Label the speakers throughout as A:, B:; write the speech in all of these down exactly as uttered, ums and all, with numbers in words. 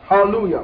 A: Hallelujah.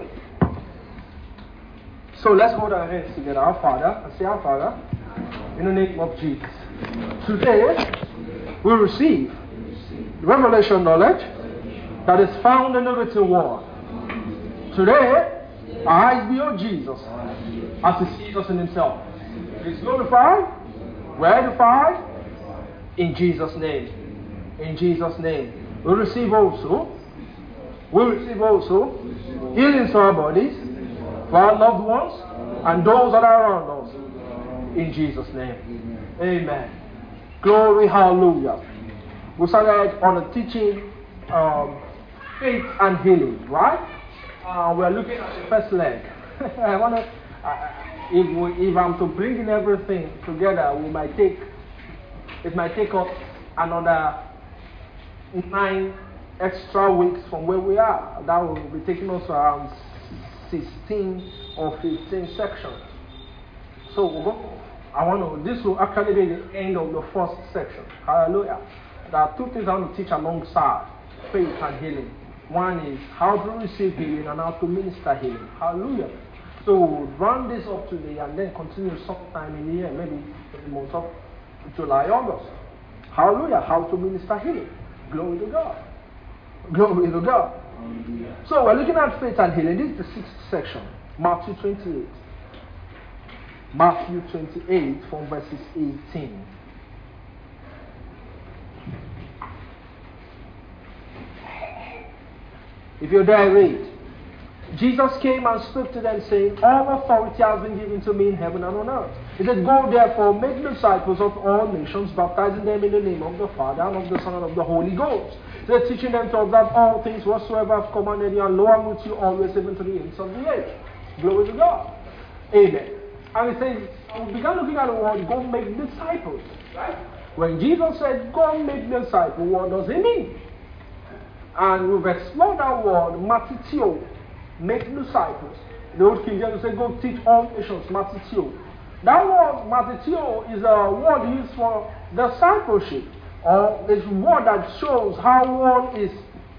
A: So let's hold our hands together. Our Father, and say, Our Father, in the name of Jesus. Today, we receive revelation knowledge that is found in the written word. Today, our eyes behold Jesus as he sees us in himself. He is glorified, we're edified, in Jesus' name. In Jesus' name. We receive also, we receive also healings for our bodies, for our loved ones, and those that are around us. In Jesus' name. Amen. Glory, hallelujah. We started on the teaching um, faith and healing, right? Uh, we're looking at the first leg. I want to, uh, if, we, if I'm to bring in everything together, we might take, it might take us another nine extra weeks from where we are. That will be taking us around sixteen or fifteen sections. So we'll go, I want to, this will actually be the end of the first section. Hallelujah. There are two things I want to teach alongside faith and healing. One is how to receive healing and how to minister healing. Hallelujah. So we'll run this up today and then continue sometime in the year, maybe in the month of July, August. Hallelujah. How to minister healing. Glory to God. Glory to God. Hallelujah. So we're looking at faith and healing. This is the sixth section. Matthew twenty-eight. Matthew twenty-eight from verses eighteen. If you're there, read. Jesus came and spoke to them, saying, All authority has been given to me in heaven and on earth. He said, Go therefore, make disciples of all nations, baptizing them in the name of the Father, and of the Son, and of the Holy Ghost. He said, teaching them to observe all things whatsoever I've commanded you, and lo, I'm with you always, even to the ends of the age. Glory to God. Amen. And he says, we began looking at the word, go make disciples. Right? When Jesus said, go make disciples, what does he mean? And we've explored that word, matitio, make disciples. The old King James said, go teach all nations, matitio. That word, matitio, is a word used for discipleship, or is a word that shows how one is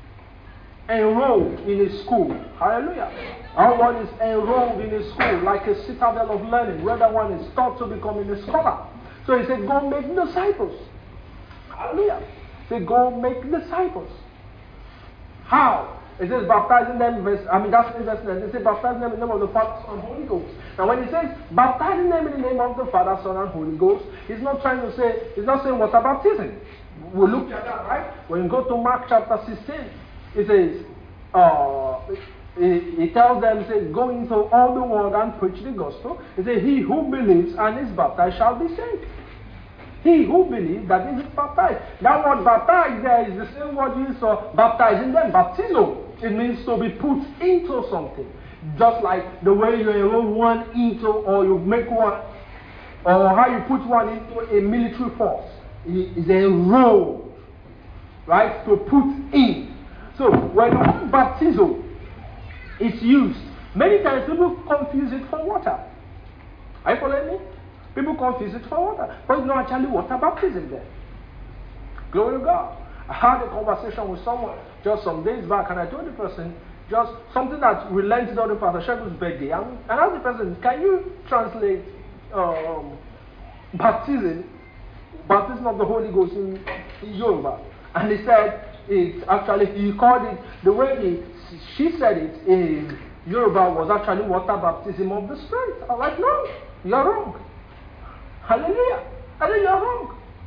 A: enrolled in a school. Hallelujah. How one is enrolled in a school, like a citadel of learning, where that one is taught to becoming a scholar. So he said, go make disciples. Hallelujah. He said, go make disciples. How? It says baptizing them, verse, I mean that's in verse nine. It says baptizing them in the name of the Father, Son, and Holy Ghost. Now when he says baptizing them in the name of the Father, Son, and Holy Ghost, he's not trying to say, he's not saying water baptism. We looked at that, right? When you go to Mark chapter sixteen, it says, uh, it, it tells them, it says, go into all the world and preach the gospel. It says, he who believes and is baptized shall be saved. He who believes that is baptized. That word baptized there is the same word used for baptizing them. Baptizo. It means to be put into something. Just like the way you enroll one into, or you make one, or how you put one into a military force. It is enrolled. Right? To put in. So when the word baptizo is used, many times people confuse it for water. Are you following me? People confuse it for water, but it's not actually water baptism there. Glory to God. I had a conversation with someone just some days back, and I told the person just something that related to the Pastor Shegu's birthday. And I asked the person, can you translate um, baptism, baptism of the Holy Ghost in, in Yoruba? And he said, it actually, he called it, the way he, she said it in Yoruba was actually water baptism of the Spirit. I'm like, no, you're wrong. Hallelujah. I think you're wrong.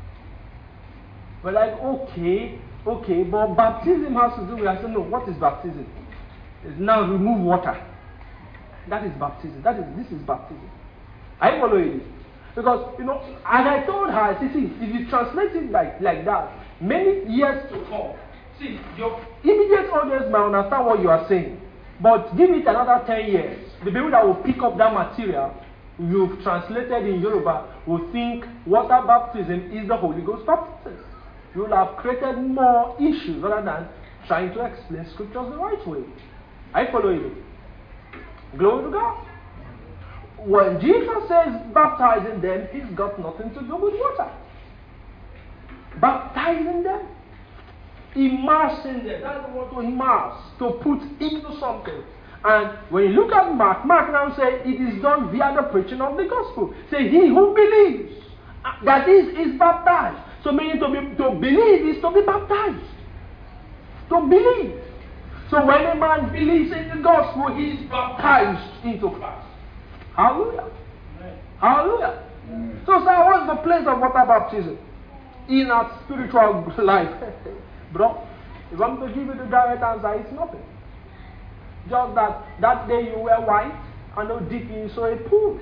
A: We're like, okay, okay, but baptism has to do with, I said, no, what is baptism? It's now remove water. That is baptism. That is, this is baptism. I follow it. Because, you know, and I told her, I said, see, if you translate it like, like that, many years to come, see, your immediate audience might understand what you are saying. But give it another ten years. The people that will pick up that material you've translated in Yoruba will think water baptism is the Holy Ghost baptism. You will have created more issues rather than trying to explain scriptures the right way. I follow you. Glory to God. When Jesus says baptizing them, he's got nothing to do with water. Baptizing them, immersing them. That's the word to immerse, to put into something. And when you look at Mark, Mark now says it is done via the preaching of the gospel. Say he who believes, that is, is baptized. So meaning to, be, to believe is to be baptized. To believe. So when a man believes in the gospel, he is baptized into Christ. Hallelujah. Amen. Hallelujah. Amen. So, sir, what's the place of water baptism in our spiritual life? Bro, if I'm to give you the direct answer, it's nothing. Just that that day you wear white and they'll dip you into a pool.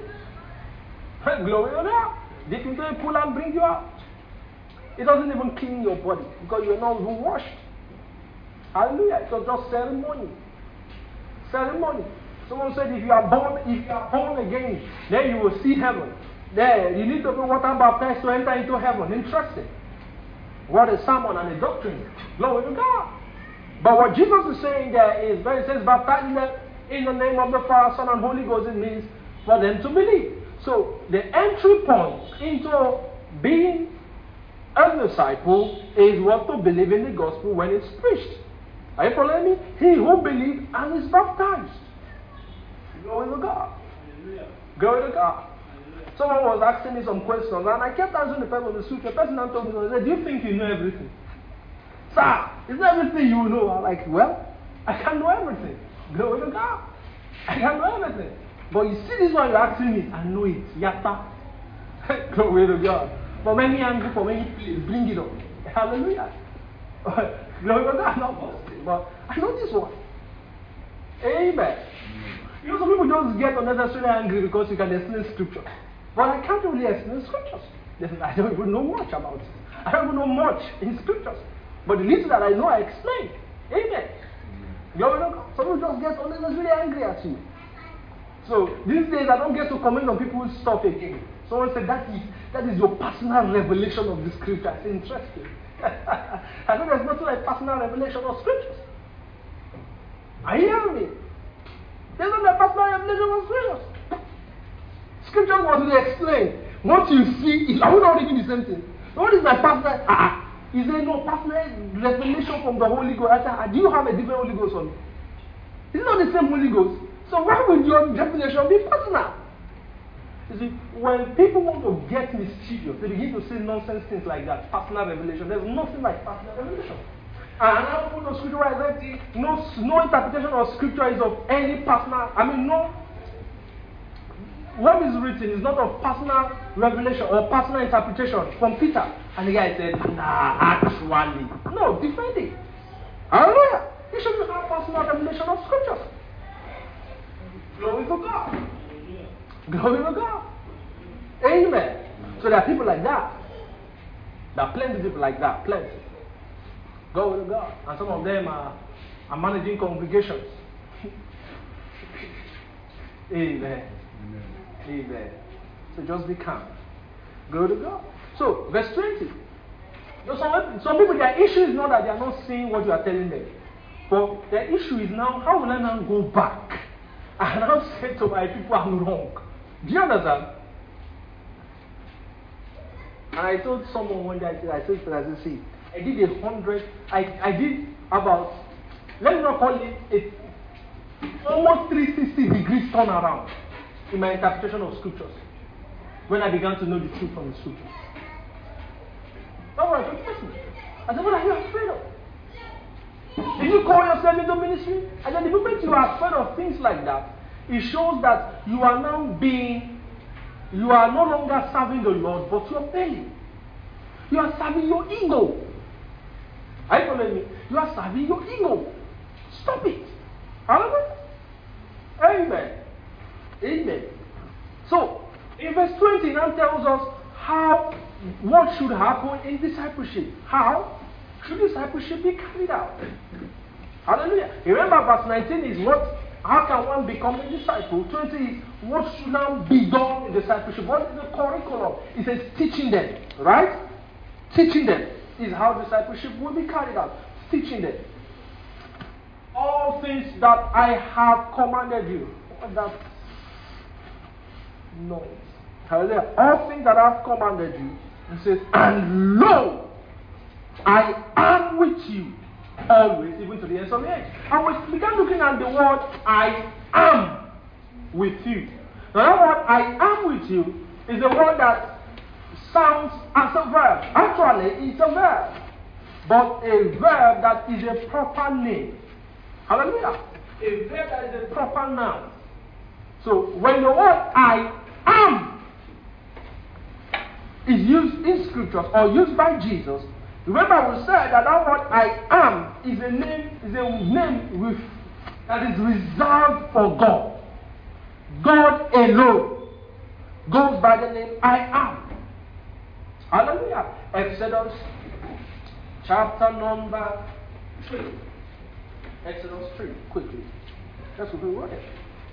A: Glory to God. Dip into a pool and bring you out. It doesn't even clean your body because you're not even washed. Hallelujah. It was just ceremony. Ceremony. Someone said if you are born, if you are born again, then you will see heaven. There, you need to be water baptized to enter into heaven. Interesting. What a sermon and a doctrine. Glory to God. But what Jesus is saying there is, when it says baptize in the, in the name of the Father, Son, and Holy Ghost, it means for them to believe. So the entry point into being a disciple is what to believe in the gospel when it's preached. Are you following me? He who believes and is baptized. Glory to God. Hallelujah. Glory to God. Hallelujah. Someone was asking me some questions and I kept answering the person on the scripture. The person told me, he said, do you think you know everything? Sir, is there everything you know? I'm like, well, I can know everything. Glory to God. I can know everything. But you see this one you're asking me, I know it. Yatta. Glory to God. But when me angry for me, please bring it up. Hallelujah. Glory to God. Not positive, but I know this one. Amen. You know, some people just get unnecessarily angry because you can explain scripture. But I can't really explain scriptures. I don't even know much about it. I don't even know much in scriptures. But the little that I know, I explain. Amen. You know, some people just get unnecessarily angry at you. So these days I don't get to comment on people's stuff again. Someone said that is that is your personal revelation of the scripture. It's interesting. I know there's nothing like personal revelation of scriptures. Are you hearing me? There's not like personal revelation of scriptures. Scripture was to explain. What you see is, are we not reading the same thing? What is my personal? Ah, is there no personal revelation from the Holy Ghost? I said, do you have a different Holy Ghost on me? It's not the same Holy Ghost. So why would your definition be personal? You see, when people want to get mischievous, they begin to say nonsense things like that. Personal revelation. There's nothing like personal revelation. And another point of scripture is that no, no interpretation of scripture is of any personal, I mean, no. What is written is not of personal revelation or personal interpretation from Peter. And the guy said, nah, actually. No, defend it. Hallelujah. You should have personal revelation of scriptures. Glory to God. Glory to God. Amen. So there are people like that. There are plenty of people like that. Plenty. Glory to God. And some of them are, are managing congregations. Amen. Amen. Amen. So just be calm. Glory to God. So, verse twenty. You know, some, some people, their issue is not that they are not seeing what you are telling them. But their issue is now, how will I now go back and now say to my people I'm wrong? Do you understand? And I told someone one day, I said, I said, I said, see, I did a hundred, I, I did about, let me not call it, a, almost three hundred sixty degrees turnaround in my interpretation of scriptures when I began to know the truth from the scriptures. That's what I told me. I said, what are you afraid of? Did you call yourself into ministry? And then the moment you are afraid of things like that, it shows that you are now being, you are no longer serving the Lord, but your belly. You are serving your ego. Are you following me? You are serving your ego. Stop it. Hallelujah. Amen. Amen. So, in verse twenty now tells us how, what should happen in discipleship. How should discipleship be carried out? Hallelujah. Remember, verse nineteen is what, how can one become a disciple? twenty is what should now be done in discipleship. What is the curriculum? It says teaching them, right? Teaching them is how discipleship will be carried out. Teaching them. All things that I have commanded you. What that noise? Hallelujah. All things that I have commanded you. It says, and lo, I am with you Always, even to the ends of the age. And we began looking at the word I am with you. Now that word I am with you is a word that sounds as a verb. Actually, it's a verb. But a verb that is a proper name. Hallelujah. A verb that is a proper noun. So when the word I am is used in scriptures or used by Jesus, remember we said that that word I am is a name, is a name with, that is reserved for God. God alone goes by the name I am. Hallelujah. Exodus chapter number three. Exodus three, quickly. That's what we wrote it.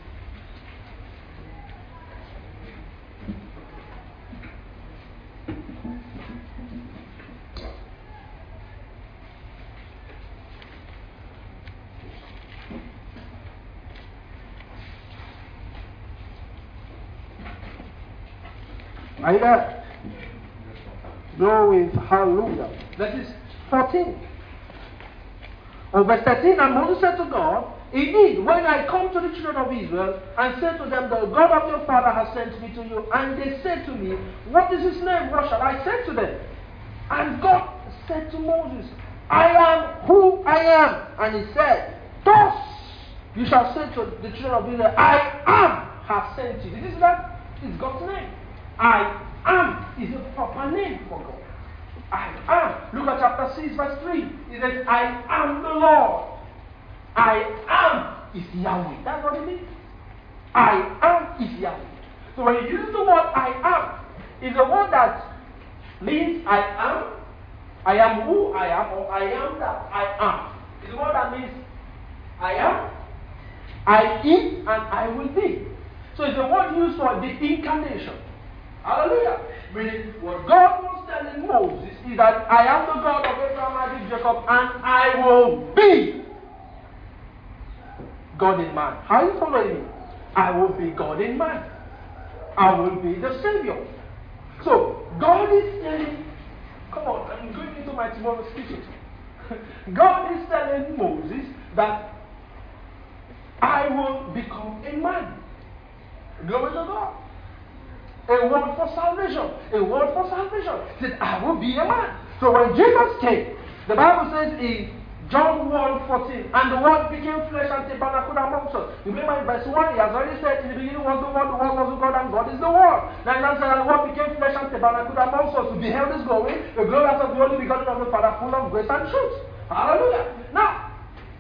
A: Are you there? Go with hallelujah. Verse fourteen. Or verse thirteen, and Moses said to God, indeed, when I come to the children of Israel and say to them, the God of your father has sent me to you, and they say to me, what is his name? What shall I say to them? And God said to Moses, I am who I am. And he said, thus you shall say to the children of Israel, I am has sent you. Did you see that? It's God's name. I am is a proper name for God. I am. Look at chapter six, verse three. It says, I am the Lord. I am is Yahweh. That's what it means. I am is Yahweh. So when you use the word I am, it's a word that means I am, I am who I am, or I am that I am. It's a word that means I am, I am, and I will be. So it's a word used for the incarnation. Hallelujah. Meaning, what God was telling Moses is that I am the God of Abraham, Isaac, Jacob, and I will be God in man. How are you following me? I will be God in man. I will be the Savior. So, God is telling, come on, I'm going into my tomorrow's teaching. God is telling Moses that I will become a man. Glory to God. A word for salvation. A word for salvation. He said, I will be a man. So when Jesus came, the Bible says in John one fourteen, and the word became flesh and tabernacle amongst us. Remember in verse one, he has already said, in the beginning was the word, the word was with God, and God is the word. Now he said, and the word became flesh and tabernacle amongst us. We beheld his glory, the glory of the only begotten of the Father, full of grace and truth. Hallelujah. Now,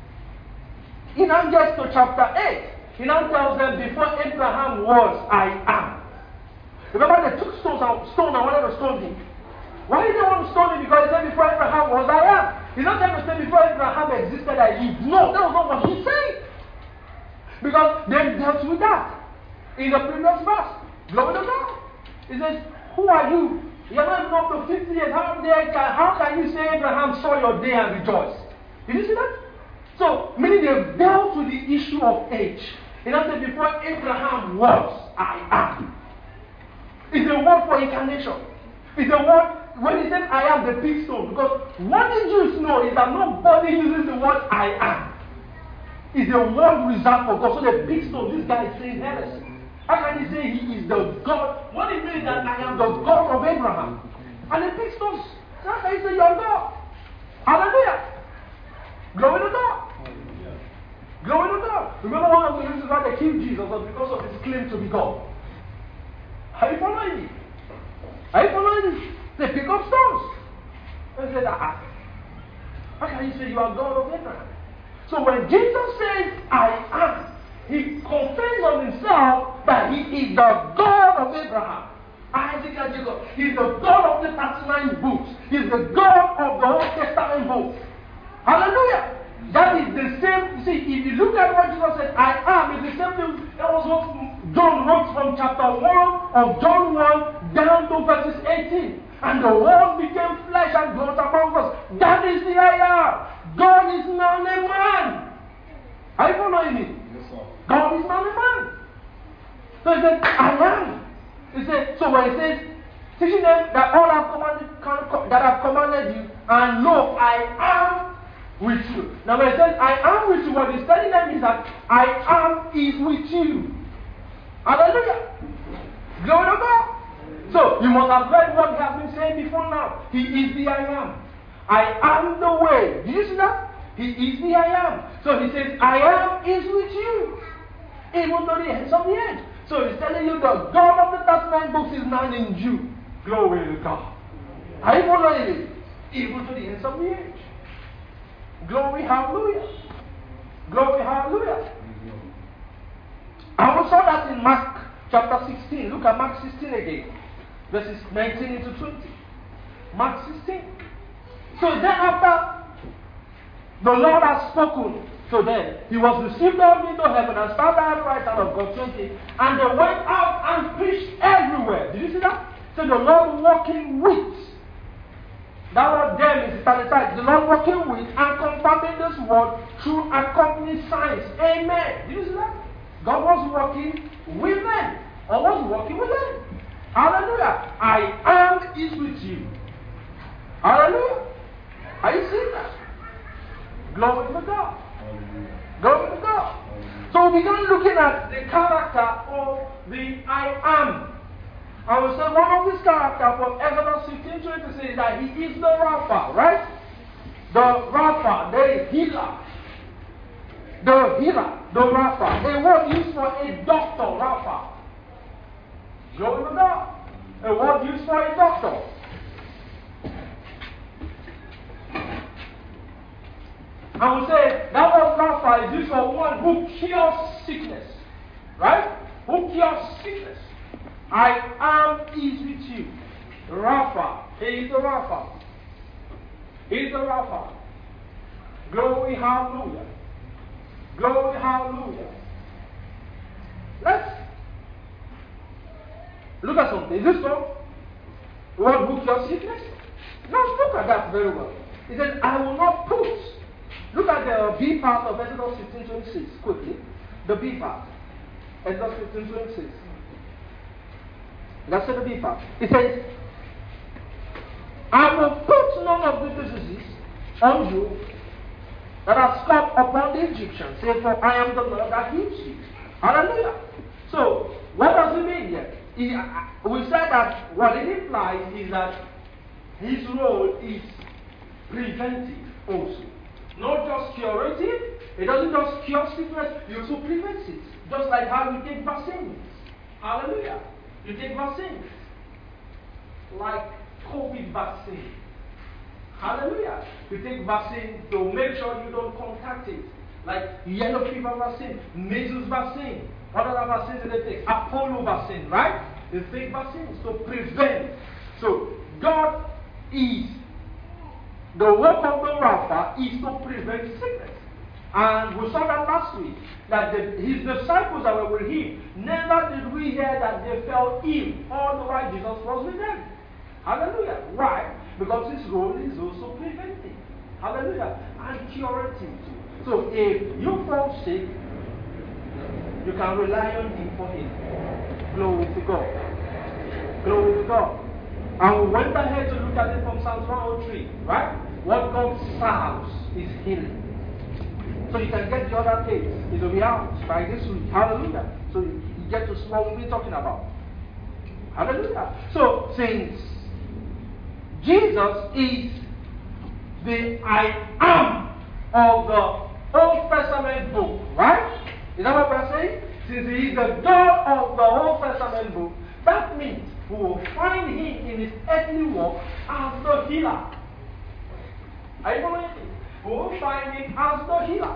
A: he now gets to chapter eight. He now tells them, before Abraham was, I am. Remember they took stones and stone and wanted to stone him. Why did they want to stone him? Because he said before Abraham was I am. He's not trying to say before Abraham existed I lived. No, that was not what he said. Because they dealt with that in the previous verse. Glory to God. He says, who are you? You're not even up to fifty years. How, can, how can you say Abraham saw your day and rejoiced? Did you see that? So, meaning they dealt with the issue of age. He not said before Abraham was I am. It's a word for incarnation. It's a word, when he said I am the big stone, because what the Jews know is that nobody uses the word I am. It's a word reserved for God. So the big stone, this guy is saying heresy. How can he say he is the God? What it means that I am the God of Abraham. And the big stone, how can he say you are God? Hallelujah. Glory to God. Glory to God. Remember one of the reasons why they killed Jesus was because of his claim to be God. Are you following me? Are you following me? They pick up stones. And say, ah, how can you say you are God of Abraham? So when Jesus says, I am, he confirms on himself that he is the God of Abraham, Isaac, and Jacob. He's the God of the thirty-nine books. He's the God of the Old Testament books. Hallelujah. That is the same. See, if you look at what Jesus said, I am, it's the same thing. That was what John wrote from chapter one of John one down to verses eighteen. And the word became flesh and dwelt among us. That is the I am. God is not a man. Are you following me? Yes, sir. God is not a man. So he said, I am. He said, so when he says, teaching them that all I've commanded, that I've commanded you, and lo, I am with you. Now when it says, I am with you, what he's telling them is that I am is with you. Hallelujah. Glory to God. So, you must have read what he has been saying before now. He is the I am. I am the way. Did you see that? He is the I am. So he says, I am is with you. Even to the ends of the earth. So he's telling you the God of the thirty-nine books is now in you. Glory to God. Are you following it? Even to the ends of the earth. Glory, hallelujah. Glory, hallelujah. And we saw that in Mark chapter sixteen. Look at Mark sixteen again. Verses nineteen into twenty. Mark sixteen. So then after the Lord has spoken to them, he was received up into heaven and stand at the right hand of God. twenty. And they went out and preached everywhere. Did you see that? So the Lord walking with. That word them is italicized. The Lord working with and confirming this word through accompanying signs. Amen. Did you see that? God was working with them. Or was working with them. Hallelujah. I am is with you. Hallelujah. Are you seeing that? Glory to God. Glory to God. So we began looking at the character of the I am. I will say one of these characters from Exodus fifteen twenty-six that he is the Rapha, right? The Rapha, the healer. The healer, the Rapha. A word used for a doctor, Rapha. Glory to God. A word used for a doctor. I will say that word Rapha is used for one who cures sickness. Right? Who cures sickness. I am is with you. Rapha. He is the Rapha. He is the Rapha. Glory, hallelujah. Glory, hallelujah. Let's look at something. Is this so? What who cures sickness? Now look at that very well. He said, I will not put. Look at the B part of Exodus fifteen twenty-six quickly. The B part. Exodus fifteen twenty-six. That's the B part. It says, I will put none of the diseases on you that has come upon the Egyptians. Say, for I am the Lord that heals you. Hallelujah. So, what does it mean here? He, uh, we said that what it implies is that his role is preventive also. Not just curative. It doesn't just cure sickness, it also prevents it. Just like how you take vaccines. Hallelujah. You take vaccines. Like COVID vaccine. Hallelujah. You take vaccine to make sure you don't contact it. Like yellow fever vaccine, measles vaccine. What other vaccines do they take? Apollo vaccine, right? They take vaccines to prevent. So God is, the work of the Rapha is to prevent sickness. And we saw that last week, that the, his disciples that were with him, never did we hear that they fell ill all the while Jesus was with them. Hallelujah. Why? Because his role is also preventing. Hallelujah. And curative too. So if you fall sick, you can rely on him for it. Glory to God. Glory to God. And we went ahead to look at it from Psalms one oh three, right? What God serves is healing. So you can get the other case. It will be out by this week. Hallelujah. So you, you get to see what we'll be talking about. Hallelujah. So since Jesus is the I am of the Old Testament book, right? Is that what we're saying? Since he is the God of the Old Testament book, that means we will find him in his earthly work as the healer. Are you following me? We will find him as the healer.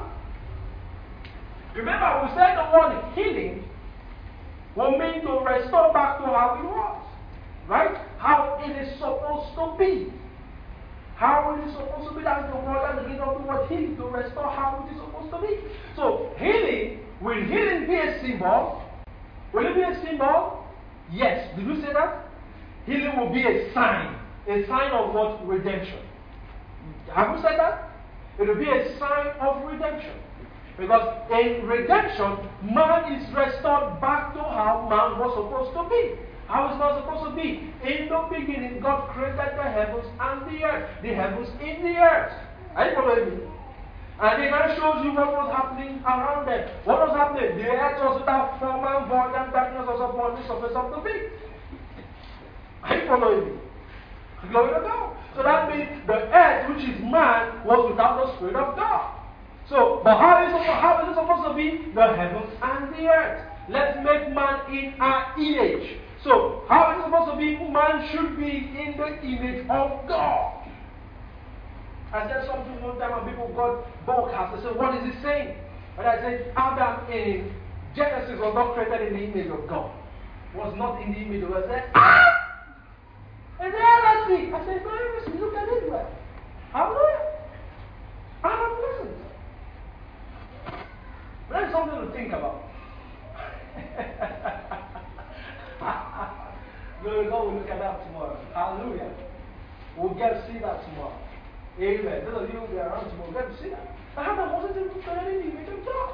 A: Remember, we said the word healing will mean to restore back to how it was. Right? How it is supposed to be. How it is supposed to be. That's the word at the beginning of the word healing, to restore how it is supposed to be. So, healing, will healing be a symbol? Will it be a symbol? Yes. Did you say that? Healing will be a sign. A sign of what? Redemption. Have you said that? It will be a sign of redemption. Because in redemption, man is restored back to how man was supposed to be. How is man supposed to be? In the beginning, God created the heavens and the earth. The heavens in the earth. Are you following me? And it now shows you what was happening around them. What was happening? The earth was without form and void, and darkness was upon the surface of the deep. Are you following me? Glory to God. So that means the earth, which is man, was without the Spirit of God. So, but how is, it, how is it supposed to be? The heavens and the earth. Let's make man in our image. So, how is it supposed to be? Man should be in the image of God. I said something one time and people got broadcast. They said, what is it saying? And I said, Adam in Genesis was not created in the image of God. Was not in the image of God. I said, ah! And then let's see. I said, no, let's see. Look at it well. Hallelujah. I have listened. But that's something to think about. Glory to God, we'll look at that tomorrow. Hallelujah. We'll get to see that tomorrow. Amen. Those of you who will be around tomorrow, we'll get to see that. Adam wasn't even created in the image of God.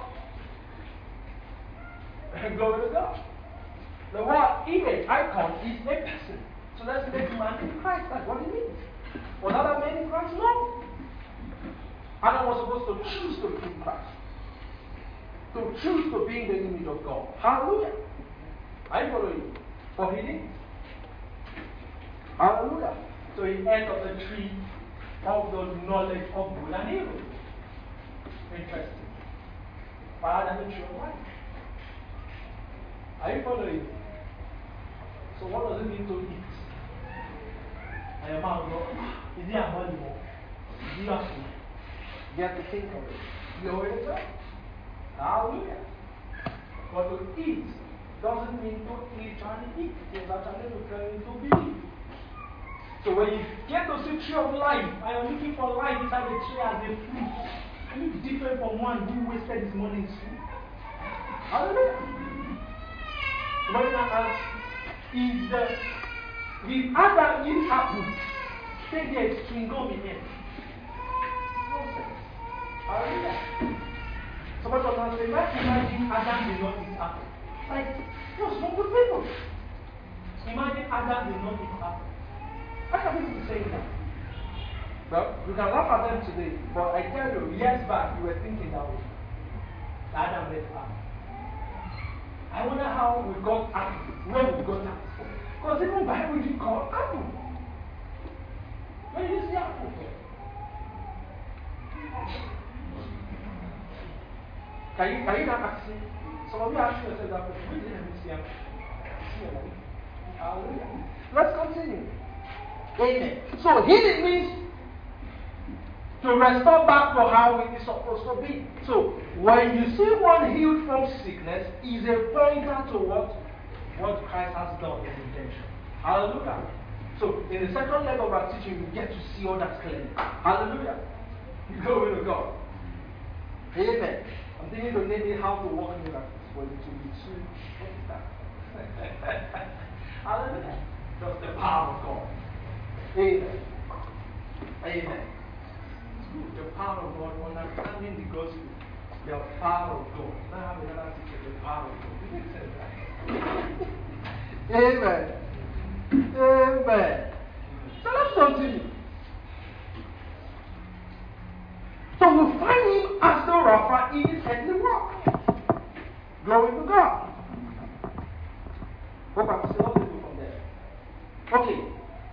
A: Glory to God. The word image, icon, is a person. So let's make man in Christ. That's what it means. Was Adam made in Christ? No. Adam was supposed to choose to be in Christ. To choose to be in the image of God. Hallelujah. Are you following? For he did. Hallelujah. So he ate of the tree of the knowledge of good and evil. Interesting. But Adam didn't show why. Are you following? So what does it mean to eat? And your mouth goes, is it a body more? Is it a food? You have to think of it. Glory to God. Hallelujah. But to eat doesn't mean to literally eat. It's actually referring to believe. So when you get to the tree of life, and you're looking for life inside the tree as a fruit, are you different from one who wasted his money in food? Hallelujah. What I ask is the with Adam eat apple, say there is chewing gum in it. Nonsense. Hallelujah. Somebody was going to say, let's imagine Adam did not eat apple. Like, what's wrong with people? Imagine Adam did not eat apple. How can people say that? Well, you can laugh at them today, but I tell you, years back, you were thinking that way. Adam ate apple. I wonder how we got apple, where we got apple from. Because even Bible didn't call apple. Where do you see apple from? Can you, can you not ask me? Some of you ask yourself that question. Where did I see apple? Hallelujah. Let's continue. Amen. So healing means to restore back to how it is supposed to be. So when you see one healed from sickness, is a pointer to what? What Christ has done in redemption. Hallelujah. So in the second leg of our teaching, we get to see all that clearly. Hallelujah. Glory to God. Amen. I'm thinking to name it how to walk in miracles for you to be too. What is that? Hallelujah. That's the power of God. Amen. Amen. The power of God, understanding the gospel, the power of God. Now have another teacher, the power of God. It makes sense, right? Amen. Amen. So let's continue. So we find him as the Rapha in his heavenly work. Glory to God. Hope I'm still moving from there. Okay.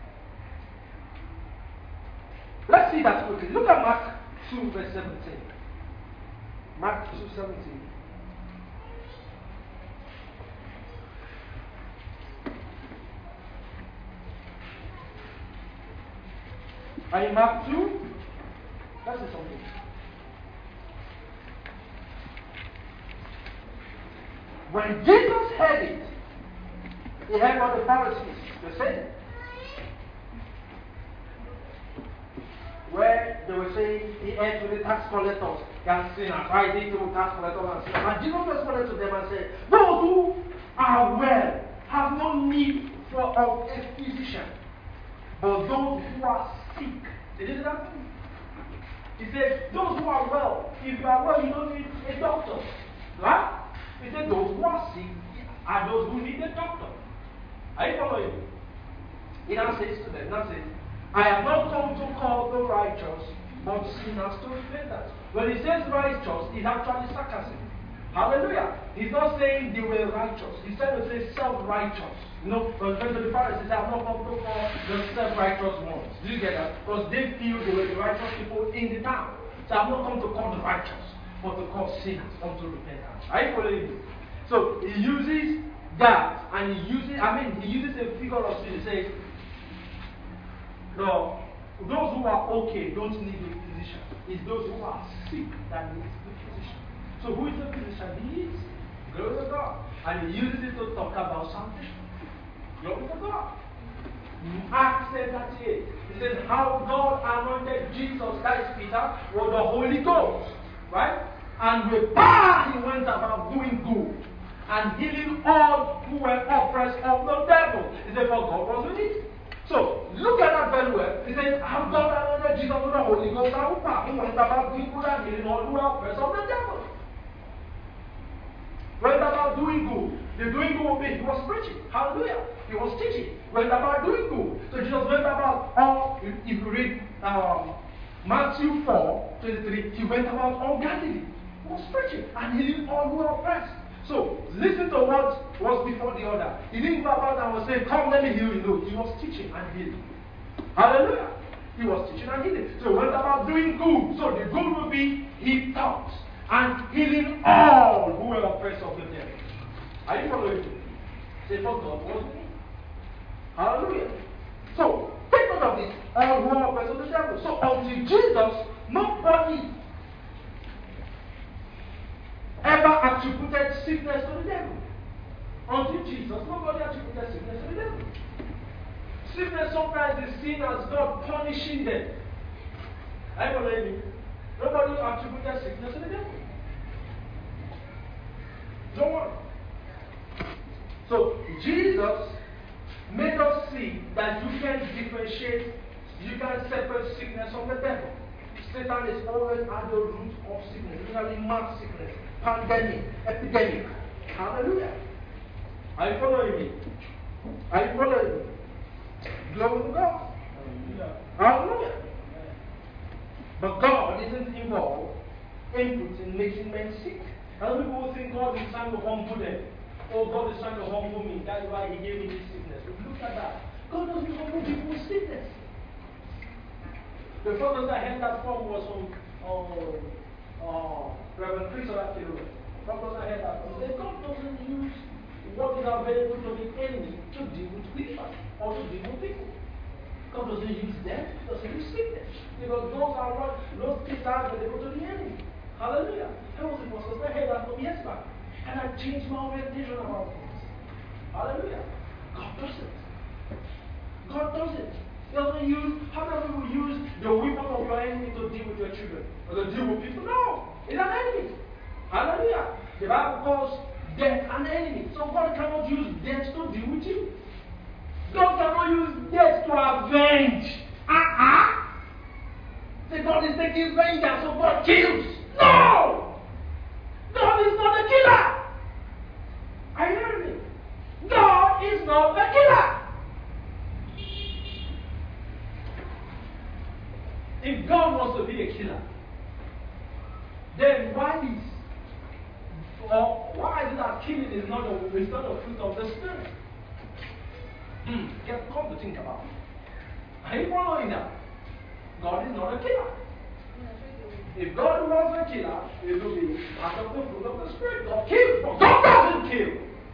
A: Let's see that quickly. Look at Mark two, verse seventeen. Mark two, seventeen. Are you Mark two? Let's see something. When Jesus heard it, he heard what the Pharisees were saying. Where they were saying he ate with the tax collectors and sinners. Why did he with tax collectors and sinners? And Jesus responded to them and said, those who are well have no need for of a physician, but those who are sick. Did you see that? He said, those who are well, if you are well, you don't need a doctor. Right? He said, those who are sick are those who need a doctor. Are you following? He now says to them, now says, I have not come to call the righteous, but sinners to repentance. When he says righteous, it's actually sarcasm. Hallelujah. He's not saying they were righteous. He's trying to say self-righteous. You know, when he went to the Pharisees, I'm not come to for the self-righteous ones. Do you get that? Because they feel they were the righteous people in the town. So I'm not come to call the righteous, but to call sinners unto repentance. Are you following me? So he uses that, and he uses, I mean, he uses a figure of speech. He says, no, those who are okay don't need a physician. It's those who are sick that need the physician. So who is the physician? He is. Glory to God. And he uses it to talk about salvation. Glory to God. Acts ten thirty-eight. He says how God anointed Jesus, that is Peter, with the Holy Ghost. Right? And with power he went about doing good and healing all who were oppressed of the devil. He said, for God was with it. So, look at that very well. He says, how God anointed Jesus with the Holy Ghost and with power. He went about doing good and healing all who were oppressed of the devil. Went about doing good. The doing good will be, he was preaching. Hallelujah. He was teaching. Went about doing good. So Jesus went about all, if you read um, Matthew four twenty-three, he went about all Galilee. He was preaching and healing all who were oppressed. So, listen to what was before the other. He didn't go about and was saying, come, let me heal you. No, he was teaching and healing. Hallelujah. He was teaching and healing. So, he went about doing good. So, the good will be, he taught and healing all who were oppressed of the devil. Are you following me? Say, for God was with me. Hallelujah. So, take note of this. All who are oppressed of the devil. So, until Jesus, nobody ever attributed sickness to the devil. Until Jesus, nobody attributed sickness to the devil. Sickness sometimes is seen as God punishing them. I believe me. Nobody attributed sickness to the devil. Don't worry. So Jesus made us see that you can differentiate, you can separate sickness from the devil. Satan is always at the root of sickness, usually mass sickness, pandemic, epidemic. Hallelujah. Are you following me? Are you following me? Glory to God. Hallelujah. Hallelujah. But God isn't involved in putting making men sick. And people will think God is trying to humble them. Oh, God is trying to humble me. That's why He gave me this sickness. But look at that. God doesn't humble people with sickness. The first I heard that from was from uh, uh, Reverend Chris Orakiro. The first I heard that from. God doesn't use what is available to the enemy to deal with believers or to deal with people. God doesn't use death, He doesn't use sickness. Because those are what those things are available to the enemy. Hallelujah. That was the process. I heard that from years back. And I changed my orientation about things. Hallelujah. God does it. God does it. He doesn't use, how many people use the weapon of your enemy to deal with your children? Or to deal with people? No. It's an enemy. Hallelujah. The Bible calls death an enemy. So God cannot use death to deal with you. God cannot use death to avenge. Uh-uh. Say God is taking vengeance, so God kills. No! God is not a killer. Are you hearing me? God is not a killer. If God wants to be a killer, then why is or why is it that killing is not a, is not a fruit of the Spirit? Hmm. Get come to think about it. Are you following that? God is not a killer. If God was a killer, it would be part of the fruit of the Spirit. God kills, but God doesn't kill.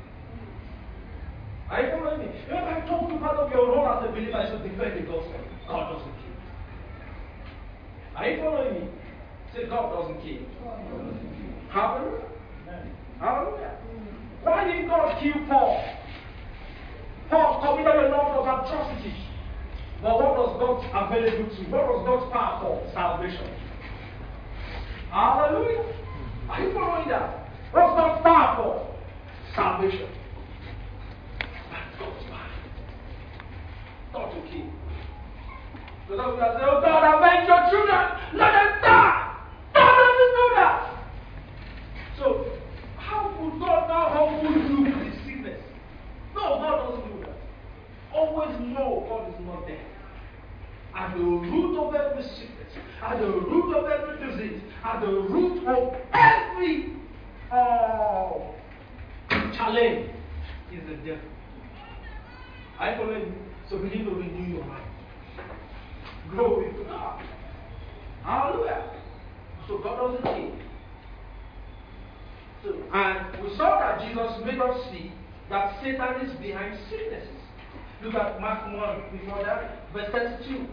A: Are you following me? If I told you part of your role as a believer is to defend the gospel, God doesn't kill. Are you following me? Say God doesn't kill. Hallelujah. Hallelujah. Why did God kill Paul? Paul committed a lot of atrocities. But what was God available to? What was God's power for? Salvation. Hallelujah. Are you following that? What's God's power for? Salvation. That's God's power. Not to kill. So that's why I say, oh God, avenge your children. Let them die. God doesn't do that. So, how could God now humble you with his sickness? No, God doesn't do that. Always know God is not there. At the root of every sickness, at the root of every disease, at the root of every uh, challenge is the devil. I follow you. So begin to renew your mind. Glory to God. Hallelujah. So God doesn't change. So, and we saw that Jesus made us see that Satan is behind sicknesses. Look at Mark one before that, verse thirty-two.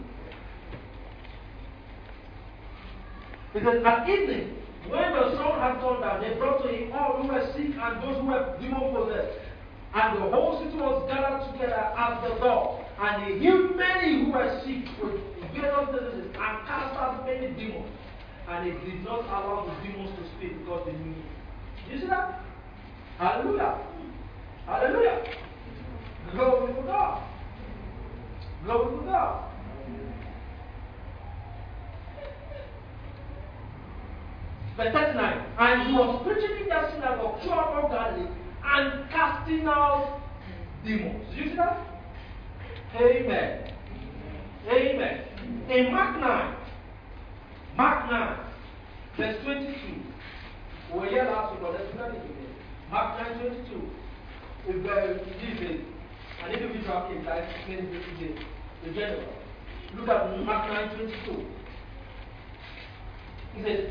A: It says, at evening, when the sun had gone down, they brought to him all who were sick and those who were demon possessed. And the whole city was gathered together at the door. And he healed many who were sick with various diseases and cast out many demons. And he did not allow the demons to speak because they knew him. You see that? Hallelujah. Hallelujah. Glory to God. Glory to God. Verse thirty-nine. And he was preaching in their synagogue throughout all Galilee and casting out demons. Did you see that? Amen. Amen. In Mark nine, Mark nine, verse twenty-two. We were here last week, but let's not it again. Mark nine, twenty-two. If uh, Jesus, an individual came, like the, the general. Look at Mark nine, twenty-two. He says,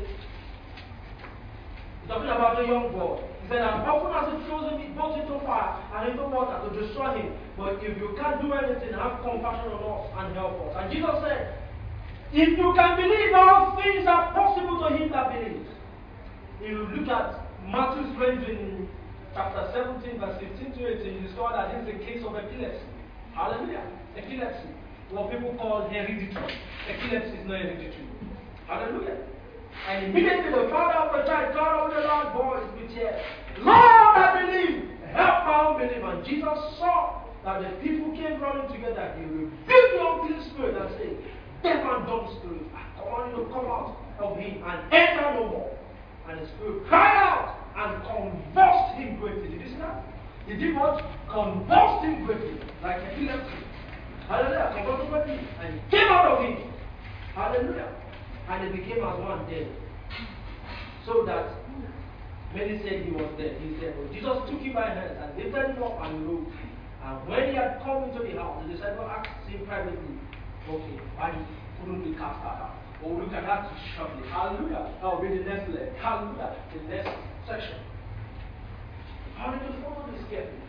A: he's talking about a young boy. He said, and often as it throws him both into fire and into water to destroy him. But if you can't do anything, have compassion on us and help us. And Jesus said, if you can believe, all things are possible to him that believes. If you look at Matthew's rendering in chapter seventeen, verse fifteen to eighteen, you discover that this is a case of epilepsy. Hallelujah. Epilepsy. What people call hereditary. Epilepsy is not hereditary. Hallelujah. And immediately the father of the child cried out with a loud voice with tears, Lord, I believe, help my unbelief. And Jesus saw that the people came running together. He rebuked the unclean spirit and said, deaf and dumb spirit, I command you to come out of him and enter no more. And the spirit cried out and convulsed him greatly. Did you see that? He did what? Convulsed him greatly, like epilepsy. Hallelujah. Convulsed him greatly. And he came out of him. Hallelujah. And he became as one dead. So that many said he was dead. He said, well, Jesus took him by the hands and lifted him up and rose. And when he had come into the house, the disciple asked him privately, okay, why couldn't we cast that out? Or look at that shortly. Hallelujah. That will be the next leg. Hallelujah. The next section. How did you follow this carefully?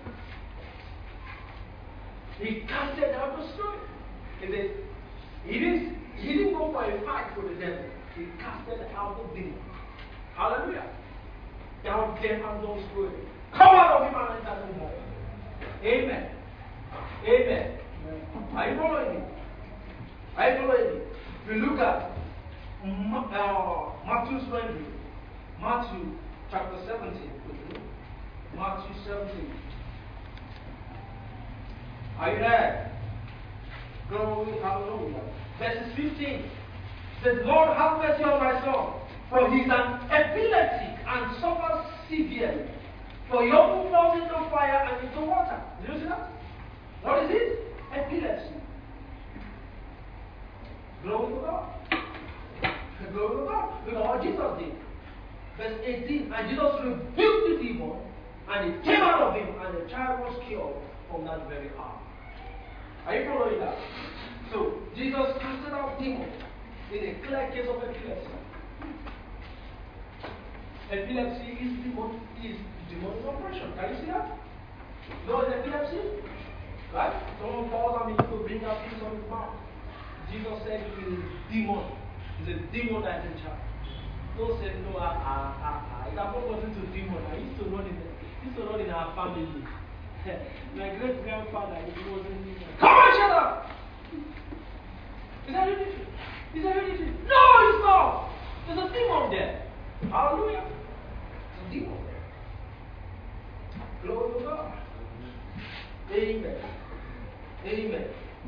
A: He casted out the spirit. He said, he didn't, he didn't go for a fight for the devil. He casted out the demon. Hallelujah. Down deaf and dumb spirit. Come out of him and enter no more. Amen. Amen. Are you following me? Are you following me? If you look at uh, Matthew's rendering, Matthew chapter seventeen, Matthew seventeen. Are you there? Glory, hallelujah. Verses fifteen says, Lord, have mercy on my son, for he is an epileptic and suffers severely. For he often falls into fire and into water. Did you see that? What is it? Epilepsy. Glory to God. Glory to God. Look at what Jesus did. Verse eighteen. And Jesus rebuked the demon, and it came out of him, and the child was cured from that very hour. Are you following that? So, Jesus casted out demons in a clear case of epilepsy. Epilepsy is demon, is demonic operation. Can you see that? You know what is epilepsy? Right? Someone falls and begins to bring up things on his mouth. Jesus said it is a demon. It's a demon that is in charge. Don't say no, ah, ah, ah, ah. It happened wasn't to demon. I used to run in the, used to run in our family. My great grandfather, he wasn't in there. Come on, shut up! Is that anything? Is that anything? No, it's not! There's a demon there. Hallelujah. There's a demon there. Glory to God. Amen. Amen.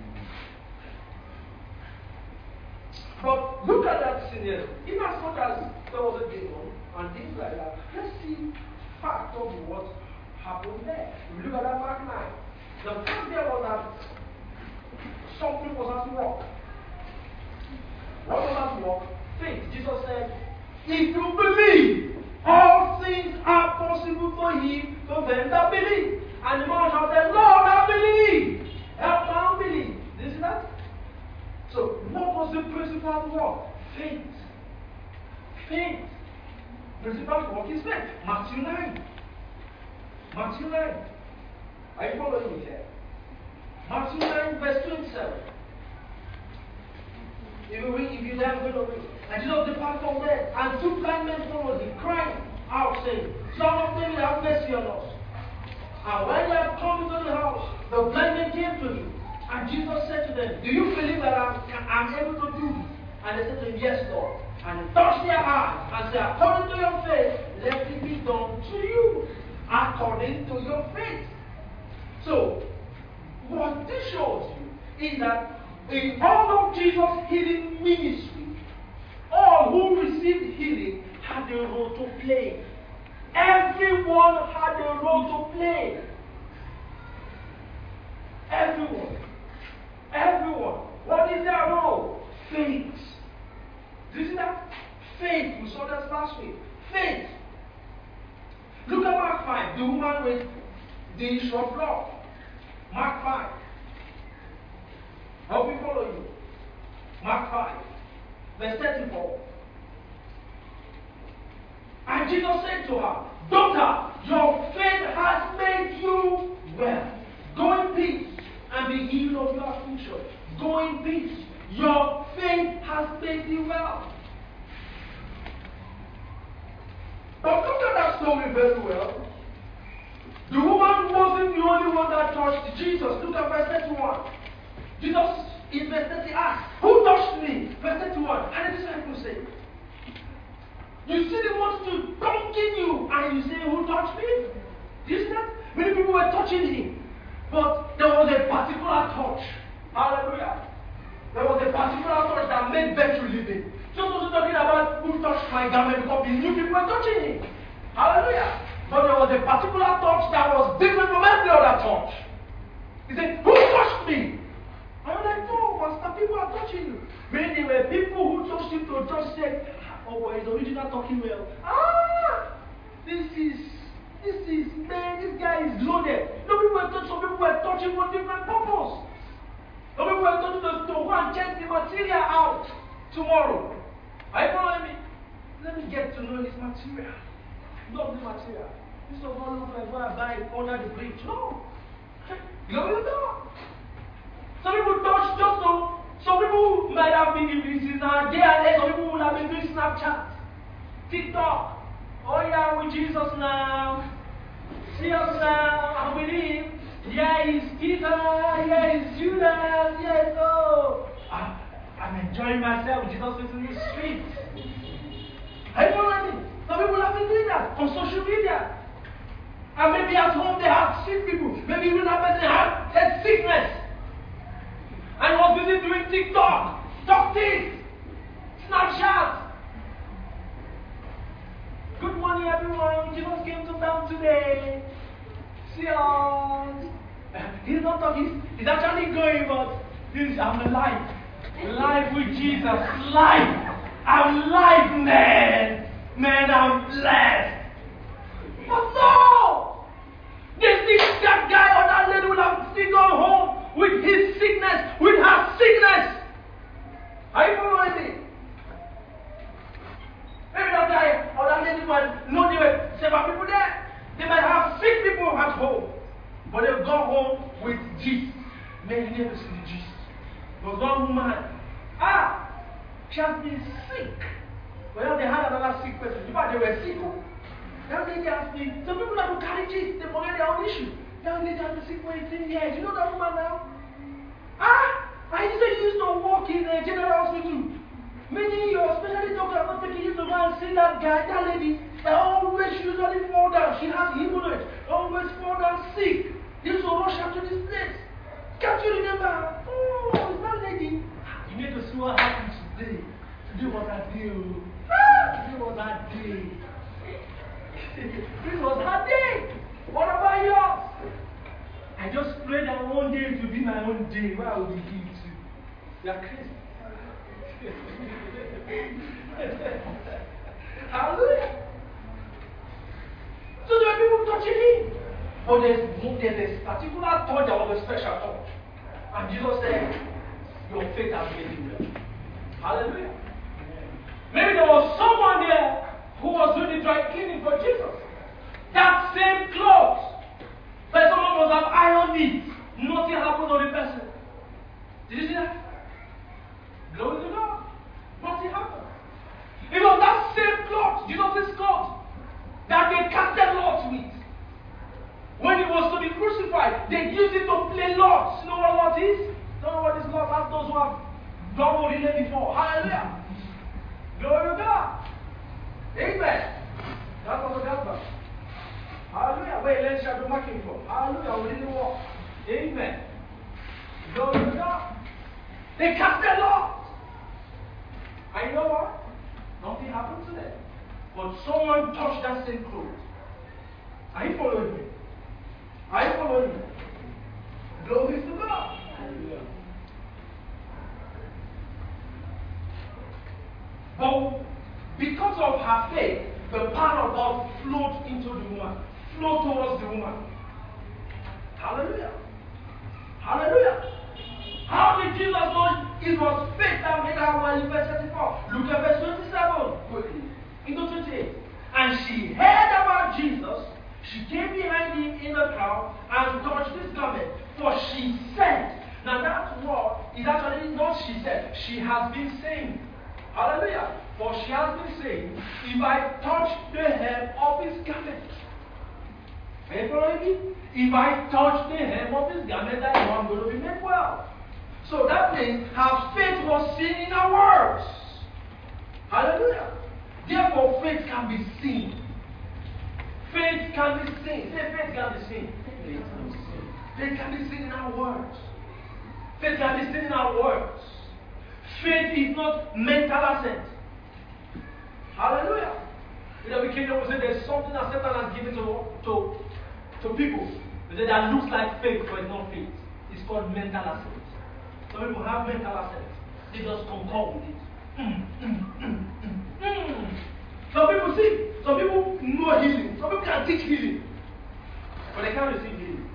A: But look at that scenario. In as much as there was a demon and things like that, let's see fact of what happened there. If you look at that Mark nine, the fact there was that something was at work. What was at work? Faith. Jesus said, if you believe, all things are possible for him, for them that believe. And the man shouted, Lord, I believe. Help my unbelief. Did you see that? So, what was the principle of work? Faith. Faith. Principle of work is faith. Matthew nine. Matthew nine. Are you following me here? Matthew nine, verse twenty-seven. If you read, if you then go to read. And Jesus departed from there, and two blind men followed him, crying out, saying, Son of David, have mercy on us. And when they had come into the house, the blind men came to him. And Jesus said to them, do you believe that I'm, I'm able to do this? And they said to him, yes, Lord. And he touched their eyes and said, according to your faith, let it be done to you. According to your faith. So, what this shows you is that in all of Jesus' healing ministry, all who received healing had a role to play. Everyone had a role to play. Everyone. Everyone. What is their role? Faith. Do you see that? Faith. We saw that last week. Faith. Look at Mark five. The woman with the issue of blood. Mark five. I hope you follow you. Mark five. Verse thirty-four. And Jesus said to her, Daughter, your faith has made you well. Go in peace and be healed of your affliction. Go in peace. Your faith has made you well. But look at that story very well. The woman wasn't the only one that touched Jesus. Look at verse thirty-one. Jesus in verse thirty asked, who touched me? Verse thirty-one. And the disciples say, you see the multitude dunking you, and you say, who touched me? Do you see that? Many people were touching him. But there was a particular touch. Hallelujah. There was a particular touch that made virtue living. Just wasn't talking about who touched my garment because he knew people were touching him. Hallelujah. But there was a particular touch that was different from every other touch. He said, who touched me? I was like, no, Pastor, people are touching you. Meaning there were people who touched him to just say, oh, boy, his original talking well. Ah, this is, this is, man, this guy is loaded. No people were touching, some people were touching for different purpose. Some people were touching to, to go and check the material out tomorrow. Are you following me? Let me get to know this material. Not the material. This does not look like what I buy under the bridge. No. Glory to God. Some people touch just so. Some people might have been in this in our day and age. Some people would have been doing Snapchat, TikTok. Oh yeah, with Jesus now. See us now. I believe. Yeah, he's Peter. Yeah, he's Judas. Yes, oh. I, I'm enjoying myself. Jesus is in the street. Are you following me? Some people have been doing that on social media. And maybe at home they have sick people. Maybe even that person had a sickness. And was busy doing TikTok, TokTik, Snapchat. Good morning, everyone. Jesus came to town today. See us. He's not talking. He's actually going, but he's, I'm alive. Live with Jesus. Live. I'm live, man. Man, I'm blessed. But no! They think that guy or that lady will have still gone home with his sickness, with her sickness. Are you following me? Maybe that guy or that lady might know there were several people there. They might have sick people at home. But they've gone home with Jesus. Man, you never seen Jesus. There was one woman. Ah! She has been sick. Well, they had another sick person. In fact, they were sick. That lady asked me, some people that will carry Jesus, they forget their own issue. That lady has been sick for eighteen years. You know that woman now? Ah! I used to used to work in a general hospital. Meaning your specialty doctor are not taking you to go and see that guy, that lady. They always usually fall down. She has hemorrhage. Always fall down sick. They used to rush her to this place. Can't you remember? Oh, it's that lady. You need to see what happened today. Today was her day. Today was her day. This was her day. What about yours? I just prayed that one day to be my own day where I will be healed too. You are crazy. Hallelujah. So there are people touching him. But there's, there's this particular touch that was a special touch. And Jesus said, your faith has made you well. Hallelujah. Maybe there was someone there who was doing the dry cleaning for Jesus. That same cloth. But someone must have ironed it. Nothing happened to the person. Did you see that? Glory to God. Nothing happened. It was that same cloth, Jesus' cloth, that they casted lots with. When he was to be crucified, they used it to play lots. You know what lot is? Don't know what is lot? That's those who have done what he did before. Hallelujah. Glory to God. Amen. That's what we got about. Hallelujah. Where Ellen shall be marking from. Hallelujah. We didn't walk. Amen. Glory to God. They casted lots. And you know what? Nothing happened to them. But someone touched that same cloth. Are you following me? Are you following me? Glory to God. Hallelujah. But because of her faith, the power of God flowed into the woman, flowed towards the woman. Hallelujah. Hallelujah. How did Jesus know it was faith that made her well in verse thirty-four? Look at verse twenty-seven quickly. Into twenty-eight. And she heard about Jesus. She came behind him in the crowd and touched his garment. For she said, now that word is actually not she said, she has been saying. Hallelujah. For she has been saying, if I touch the hem of his garment. Are you following me? If I touch the hem of his garment, I know I'm going to be made well. So that means her faith was seen in her words. Hallelujah. Therefore, faith can be seen. Faith can be seen. Say, faith can be seen. Faith can be seen in our words. Faith can be seen in our words. Faith is not mental assent. Hallelujah. You know, we came up and say there's something that Satan has given to, to, to people. They say that looks like faith, but it's not faith. It's called mental assent. Some people have mental assent. They just concur with it. Mm, mm, mm, mm, mm. Some people see. Some people know healing. Some people can teach healing. But they can't receive healing.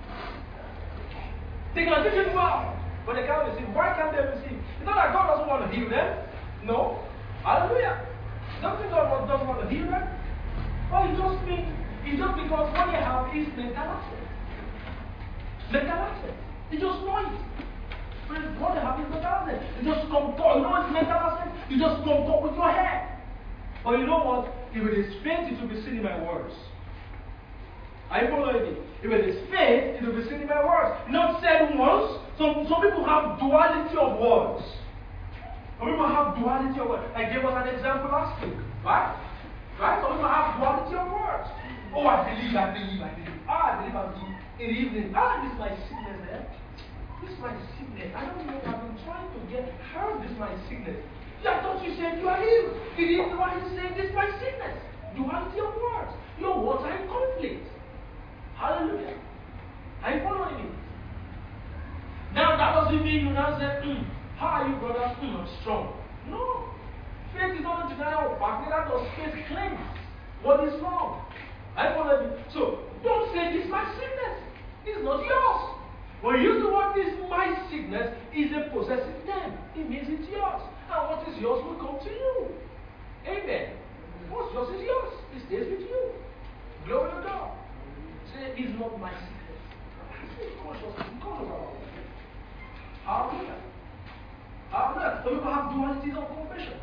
A: They can teach it well, but they can't receive. Why can't they receive? It's not that God doesn't want to heal them. No. Hallelujah. Doesn't God doesn't want to heal them? Well, it just means, it's just because what they have is mental assent. Mental assent. They just know it. What they have is mental assent. You just concur. You know it's mental assent? You just concur with your head. But you know what? If it is faith, it will be seen in my words. Are you following me? If it is faith, it will be seen in my words. Not said once. Some, some people have duality of words. Some people have duality of words. I gave us an example last week. Right? Right? Some people have duality of words. Oh, I believe, I believe, I believe. Ah, I believe, I believe. In the evening, ah, this is my sickness there. This is my sickness. I don't know. I've been trying to get heard. This is my sickness. I thought you said you are healed. It is why you say this is my sickness. Duality of words. Your words are in conflict. Hallelujah. Are you following me? Now that doesn't mean you now say, mm, how are you, brother? Mm, I'm strong. No. Faith is not a denial of fact. That does faith claims what is wrong. Are you following me? So don't say this is my sickness. It's not yours. When you use the word this my sickness is a possessive term. It means it's yours. And what is yours will come to you. Amen. What's yours is yours. It stays with you. Glory to God. Say, it's not my sickness. Be conscious. Be conscious about it. Hallelujah. Hallelujah. Some people have dualities of confession.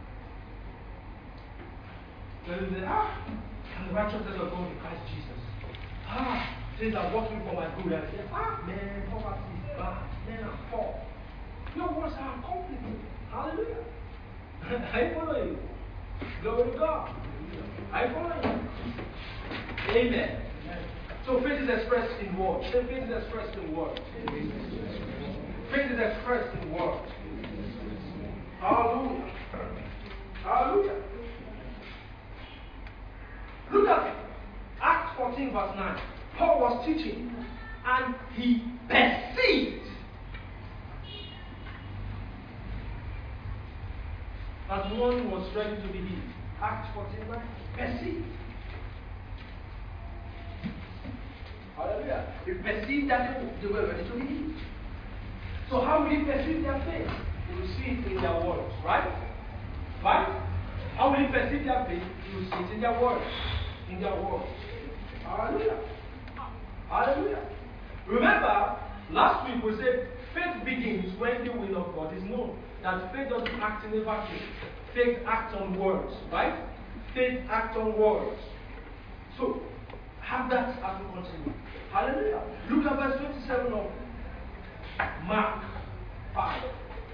A: They say, ah, and the righteousness of God in Christ Jesus. Ah, things are working for my good. And say, ah, man, poverty is bad. Man, I'm poor. Your words are complicated. Hallelujah. I follow you. Glory to God. I follow you. Amen. So faith is expressed in words. Faith is expressed in words. Faith is expressed in words. Hallelujah. Hallelujah. Look at it. Acts fourteen verse nine. Paul was teaching and he perceived as one was ready to be healed. Acts fourteen nine. Perceived. Hallelujah. They perceived that they were ready to be healed. So how will they perceive their faith? They will see it in their words, right? Right? How will they perceive their faith? They will see it in their words. In their words. Hallelujah. Hallelujah. Remember, last week we said faith begins when the will of God is known. That faith doesn't act in a vacuum. Faith acts on words, right? Faith acts on words. So, have that as we continue. Hallelujah. Look at verse twenty-seven of Mark five.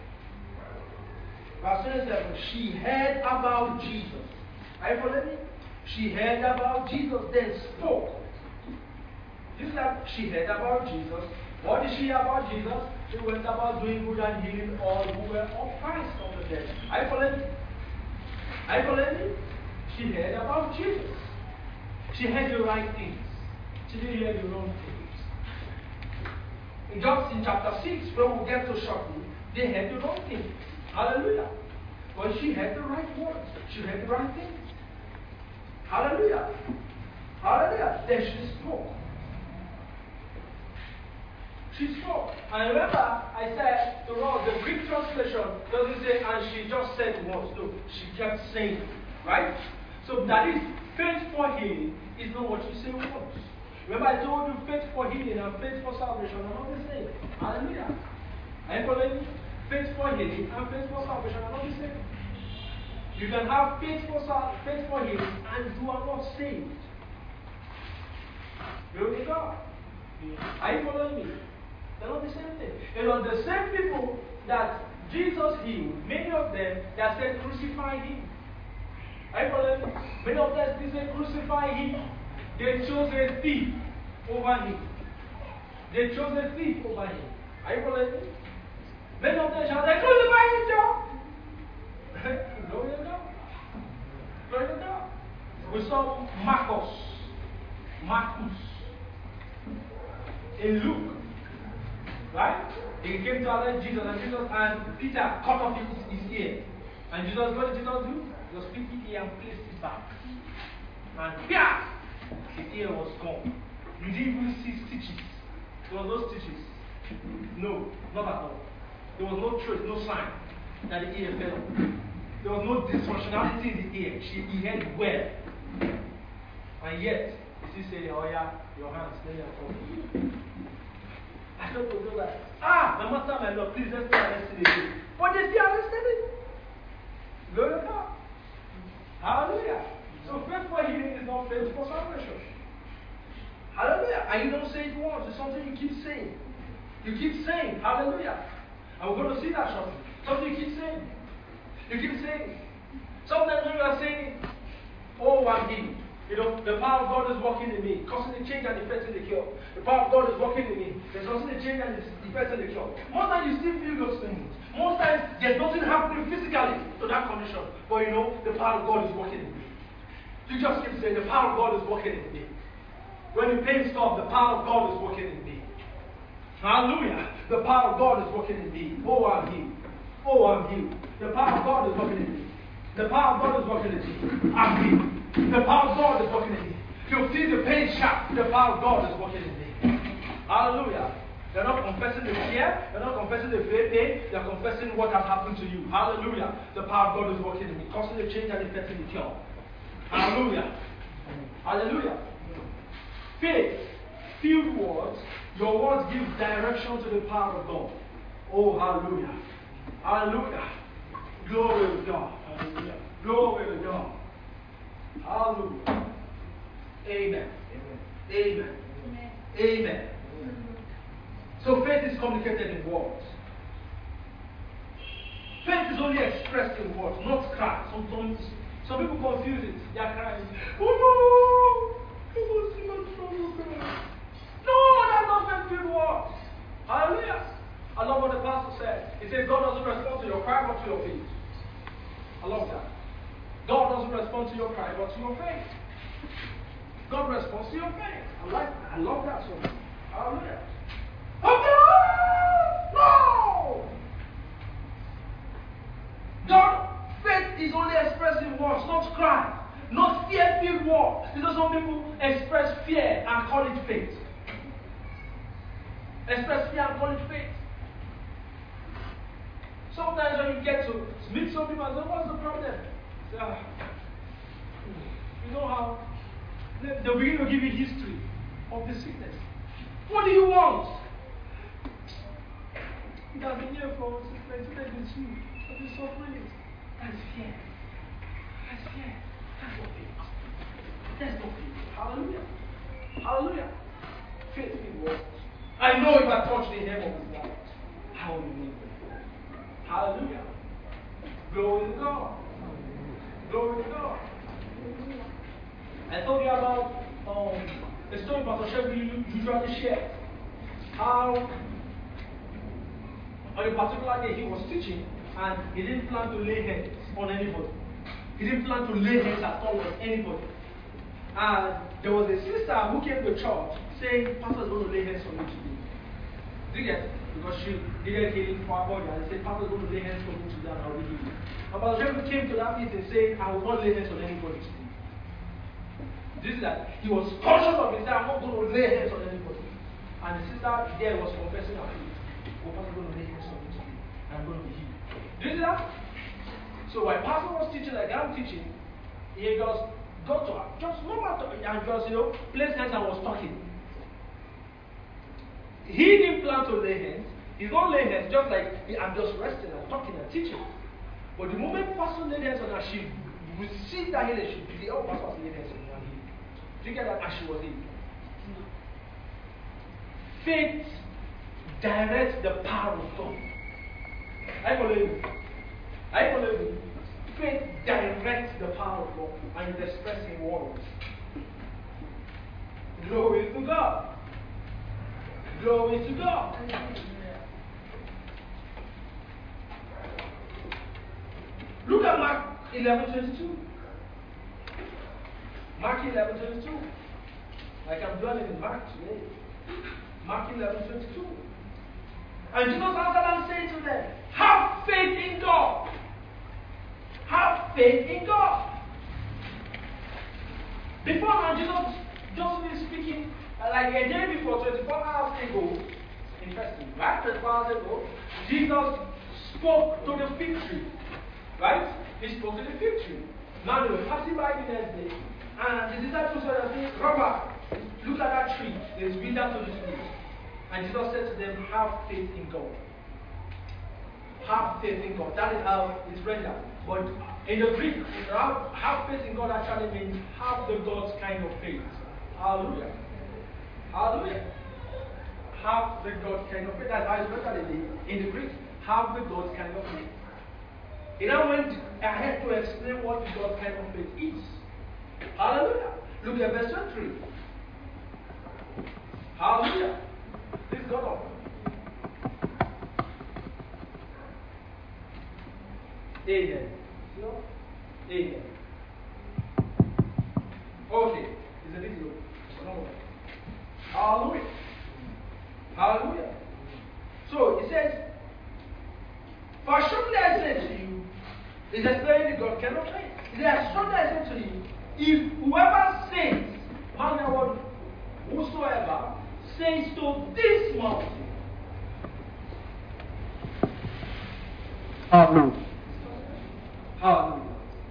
A: Verse twenty-seven. She heard about Jesus. Are you following me? She heard about Jesus, then spoke. This is that she heard about Jesus. What did she hear about Jesus? She went about doing good and healing all who were oppressed of the dead. Are you following me? Are you following me? She heard about Jesus. She heard the right things. She didn't hear the wrong things. In John in chapter six, where we'll get to shortly, they heard the wrong things. Hallelujah. But she heard the right words. She heard the right things. Hallelujah. Hallelujah. Then she spoke. She spoke. And remember, I said the wrong, the Greek translation doesn't say, and she just said once. No, she kept saying. Right? So that is, faith for healing is not what you say once. Remember, I told you faith for healing and faith for salvation are not the same. Hallelujah. Are you following me? Faith for healing and faith for salvation are not the same. You can have faith for, faith for healing and you are not saved. Glory to God. Are you following me? They're not the same thing. It was the same people that Jesus healed, many of them that said crucify him. Are you following me? Many of them they said crucify him. They chose a thief over him. They chose a thief over him. Are you following me? Many of them shouted, crucify him, John. Glory to God. Glory to God. We saw Marcus. Marcus. In Luke. Right? He came to our Jesus and Jesus and Peter cut off his, his ear. And Jesus, what did Jesus do? He just picked the ear and placed it back. And yeah, the ear was gone. You didn't even see stitches. There was no stitches. No, not at all. There was no trace, no sign that the ear fell. There was no dysfunctionality in the ear. She, he heard well. And yet, he still said, oh yeah, your hands, let me talk. I don't know like, ah, my master, my Lord, please let's be arrested again. But they still arrested it. Glory to God. Hallelujah. So faith for healing is not faith for salvation. Hallelujah. And you don't say it once. It's something you keep saying. You keep saying, hallelujah. And we're going to see that shortly. Something you keep saying. You keep saying. Sometimes when you are saying, oh, I'm healed. You know, the power of God is working in me, causing the change and effecting the cure. The power of God is working in me, there's causing the change and effecting the cure. Most times you still feel those things. Most times there's nothing happening physically to that condition. But you know, the power of God is working in me. You just keep saying, the power of God is working in me. When the pain stops, the power of God is working in me. Hallelujah. The power of God is working in me. Oh, I'm healed. Oh, I'm healed. The power of God is working in me. The power of God is working in me. I'm healed. The power of God is working in me. You feel the pain sharp. The power of God is working in me. Hallelujah. They're not confessing the fear. They're not confessing the pain. They're confessing what has happened to you. Hallelujah. The power of God is working in me. Causing the change and effecting the cure. Hallelujah. Hallelujah. Faith. Filled words. Your words give direction to the power of God. Oh, hallelujah. Hallelujah. Glory to God. Hallelujah. Glory to God. Hallelujah. Amen. Amen. Amen. Amen. Amen. So faith is communicated in words. Faith is only expressed in words, not cries. Some, some, some people confuse it. They are crying. Oh no! I want to see my trouble, God. No, that's not faith-filled words. Hallelujah. I love what the pastor said. He said God doesn't respond to your cry but to your faith. I love that. God doesn't respond to your cry, but to your faith. God responds to your faith. I like that. I love that so much. Hallelujah. Oh no! No! God, faith words, not cry, not fear-filled words. You know, some people express fear and call it faith. Express fear and call it faith. Sometimes when you get to meet some people and say, what's the problem? Say, ah, you know how they'll begin to give you history of the sickness. What do you want? It has been here for since nineteen ninety-two. I've been suffering it. That's fear. That's fear. That's not faith. That's not faith. Hallelujah. Hallelujah. Faith in what? I know if I touch the hem of his garment, I will be healed. Hallelujah. Glory to God. Glory to God. I told you about um, a story Pastor Shelby usually shares. How on a particular day he was teaching and he didn't plan to lay hands on anybody. He didn't plan to lay hands at all on anybody. And there was a sister who came to church saying, Pastor's going to lay hands on you today. Did you get it? Because she needed healing for her body and said, Pastor's going to lay hands on you today and I will heal you. And Pastor Shelby came to that meeting saying, I will not lay hands on anybody today. This is that he was conscious of it, I'm not going to lay hands on anybody. And the sister there was confessing her faith. Oh, Pastor's going to lay hands on me today. I'm going to be healed. Do you see that? So while Pastor was teaching like I'm teaching, he just got to her, just no matter, and just, you know, placed hands and was talking. He didn't plan to lay hands. He's not laying hands, just like I'm just resting and talking and teaching. But the moment Pastor laid hands on her, she received that healing. She believed, oh, Pastor was laying hands on her. Do you get that? And she was healed. Faith directs the power of God. I believe it. I believe it. Faith directs the power of God and is expressed in words. Glory to God. Glory to God. Look at Mark eleven twenty-two. Mark eleven twenty-two. Like I'm dwelling in Mark today. Mark eleven twenty-two. And Jesus answered and said to them, have faith in God. Have faith in God. Before now, Jesus just been speaking uh, like a day before, twenty-four hours ago. Interesting, right? twenty-four hours ago, Jesus spoke to the fig tree. Right? He spoke to the fig tree. Now they were passing by the next day, and the disciples were saying, Robert, look at that tree. There's wither to the fruit. And Jesus said to them, have faith in God. Have faith in God. That is how it's rendered. But in the Greek, have, have faith in God actually means have the God's kind of faith. Hallelujah. Hallelujah. Have the God's kind of faith. That's how it's rendered in the Greek. Have the God's kind of faith. He now went ahead to explain what the God's kind of faith is. Hallelujah. Look at verse twenty-three. Hallelujah. Please go on. Amen. No? Amen. Okay. It's a bit low. No more. Hallelujah. Hallelujah. So it says, for surely I say to you, it's explaining the God cannot fail. It says, surely I say to you, if whoever says, mark the word, whosoever says to this mountain, Hallelujah. Hallelujah.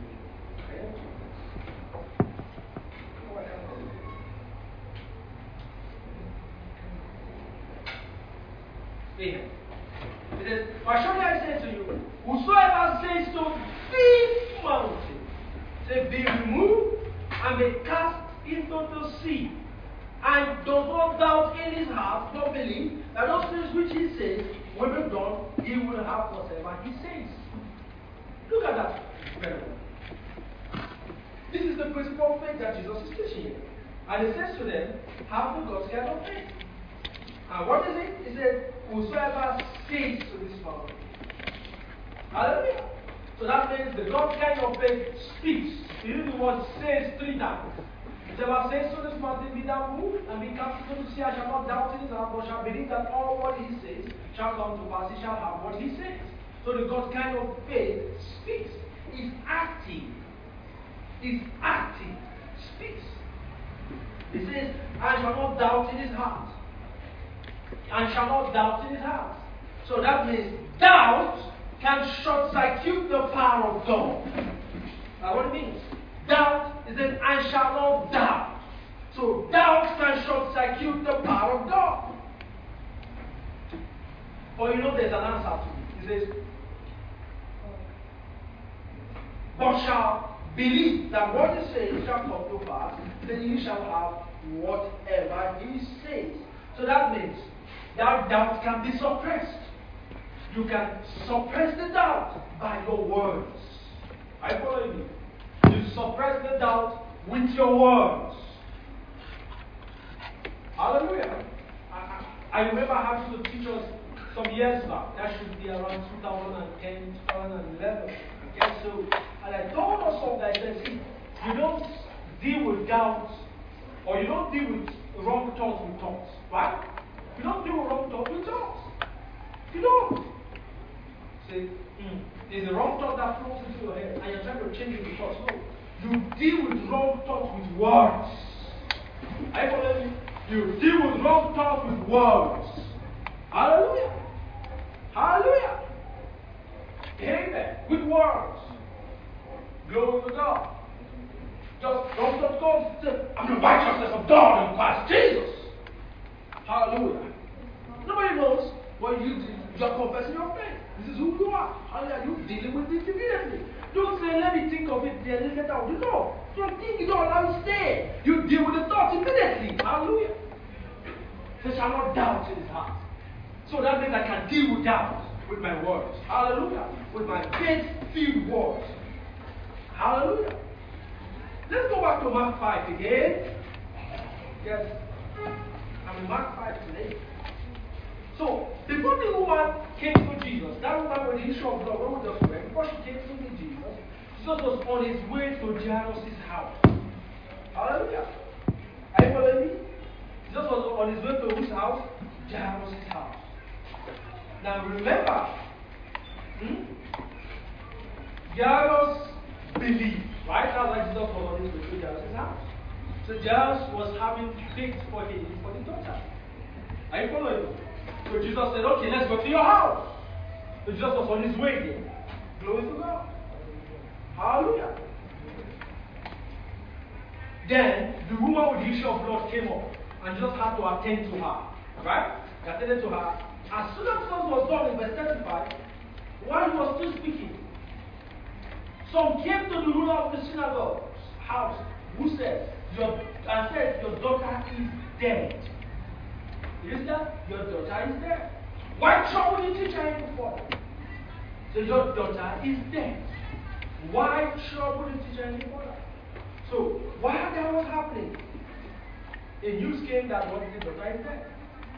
A: Amen. It says, for surely I say to you, whosoever says to this mountain, say, be removed and be cast into the sea, and does not doubt in his heart, not believe that those things which he says will be done, he will have whatever he says. Look at that. Very well. This is the principle of faith that Jesus is teaching here. And he says to them, have the God's kind of faith. And what is it? He said, whosoever says to this mountain. Hallelujah. So that means the God's kind of faith speaks. You know the word says three times. Whosoever says to this mountain, be thou moved, and be cast into the sea, I shall not doubt in his heart, but shall believe that all what he says shall come to pass, he shall have what he says. So the God's kind of faith speaks, is active, is active, speaks. He says, I shall not doubt in his heart. I shall not doubt in his heart. So that means doubt can short-circuit the power of God. That's what it means. Doubt is that I shall not doubt. So doubt can short-circuit the power of God. But you know there's an answer to it. He says, but shall believe that what he says shall come to pass, then you shall have whatever he says. So that means that doubt can be suppressed. You can suppress the doubt by your words. I follow you. You suppress the doubt with your words. Hallelujah. I, I remember having to teach us some years back. That should be around two thousand ten, two thousand eleven. Okay, so, and I told us something. I said, see, you don't deal with doubts, or you don't deal with wrong thoughts with thoughts, right? You don't deal with wrong thoughts with thoughts. You don't. Say, mm, there's a wrong thought that flows into your head, and you're trying to change it with thoughts. No. You deal with wrong thoughts with words. I follow you. You deal with wrong thoughts with words. Hallelujah. Hallelujah. Amen. With words. Glory to God. Just wrong thought comes. Say, I'm the righteousness of God in Christ Jesus. Hallelujah. Nobody knows what you do. You're confessing your faith. This is who you are. Hallelujah. You're dealing with this immediately. Don't say, let me think of it then later on. You know. Don't think, you don't allow it to stay. You deal with the thoughts immediately. Hallelujah. So shall not doubt in his heart. So that means I can deal with doubt with my words. Hallelujah. With my faith-filled words. Hallelujah. Let's go back to Mark five again. Yes. I'm in Mark five today. So, before the woman came to Jesus, that woman with the issue of blood, what we just read, before she came to meet Jesus, Jesus was on his way to Jairus' house. Hallelujah. Are you following me? Jesus was on his way to whose house? Jairus' house. Now remember, hmm? Jairus believed, right? That's why Jesus was on his way to Jairus' house. So Jairus was having faith for his, for his daughter. Are you following me? So Jesus said, okay, let's go to your house. So Jesus was on his way there. Glory to God. Hallelujah. Then the woman with the issue of blood came up, and Jesus had to attend to her. Right? He attended to her. As soon as Jesus was done in verse thirty-five, while he was still speaking, some came to the ruler of the synagogue's house, who said, your, and said, your daughter is dead. You see that? Your daughter is dead. Why trouble the teacher any further? So your daughter is dead. Why trouble the teacher any further? So while that was happening, a news came that what the daughter is dead.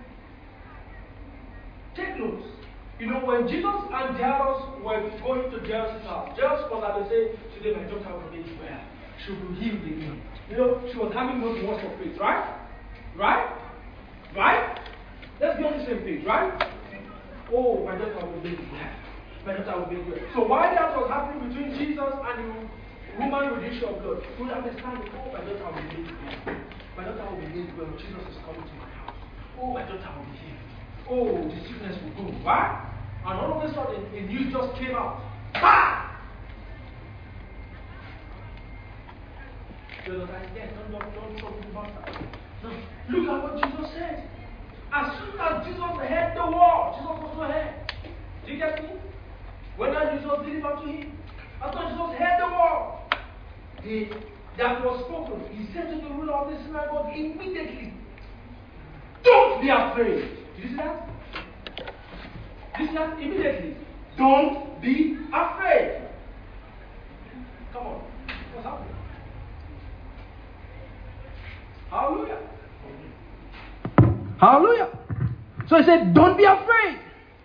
A: Take notes. You know, when Jesus and Jairus were going to Jairus' house, Jairus was at the say, today my daughter will be well. She will be healed again. You know, she was having those words of faith, right? Right? Right? Let's be on the same page, right? Oh, my daughter will be well. My daughter will be well. So while that was happening between Jesus and the woman with the issue of blood, you will understand, oh, my daughter will be well. My daughter will be well. Jesus is coming to my house. Oh, my daughter will be healed. Oh, the sickness will go. Why? And all of a sudden, a news just came out. Ha! The daughter is dead. Don't, don't, don't talk about that. No. Look at what Jesus said. As soon as Jesus heard the word, Jesus also heard. Do you get me? When Jesus delivered to him, as soon as Jesus heard the word the, that was spoken, he said to the ruler of the synagogue immediately, don't be afraid. Did you see that? Did you see that? Immediately. Don't be afraid. Come on. What's happening? Hallelujah. Hallelujah. So he said, don't be afraid.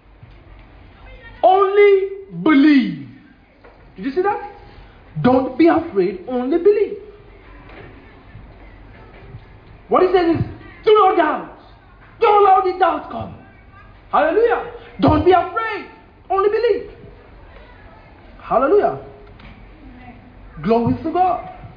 A: Only believe. Did you see that? Don't be afraid, only believe. What he says is, do not doubt. Don't allow the doubt come. Hallelujah. Don't be afraid, only believe. Hallelujah. Glory to God.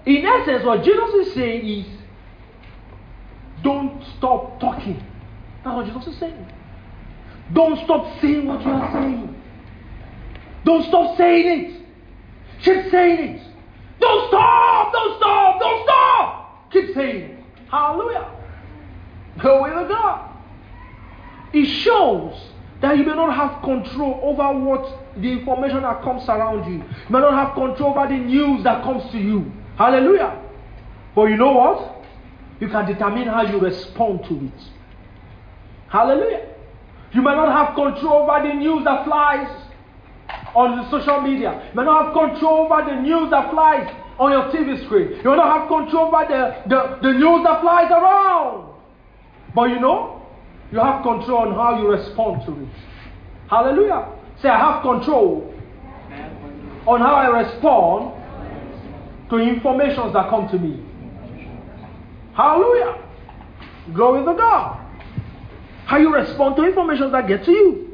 A: In essence, what Jesus is saying is, don't stop talking. That's what Jesus is saying. Don't stop saying what you are saying. Don't stop saying it. Keep saying it. Don't stop, don't stop, don't stop. Keep saying it. Hallelujah. Glory to God. It shows that you may not have control over what the information that comes around you. You may not have control over the news that comes to you. Hallelujah. But you know what? You can determine how you respond to it. Hallelujah. You may not have control over the news that flies on the social media. You may not have control over the news that flies on your T V screen. You may not have control over the, the, the news that flies around. But you know, you have control on how you respond to it. Hallelujah. Say, I have control on how I respond to information that come to me. Hallelujah. Glory to God. How you respond to information that get to you.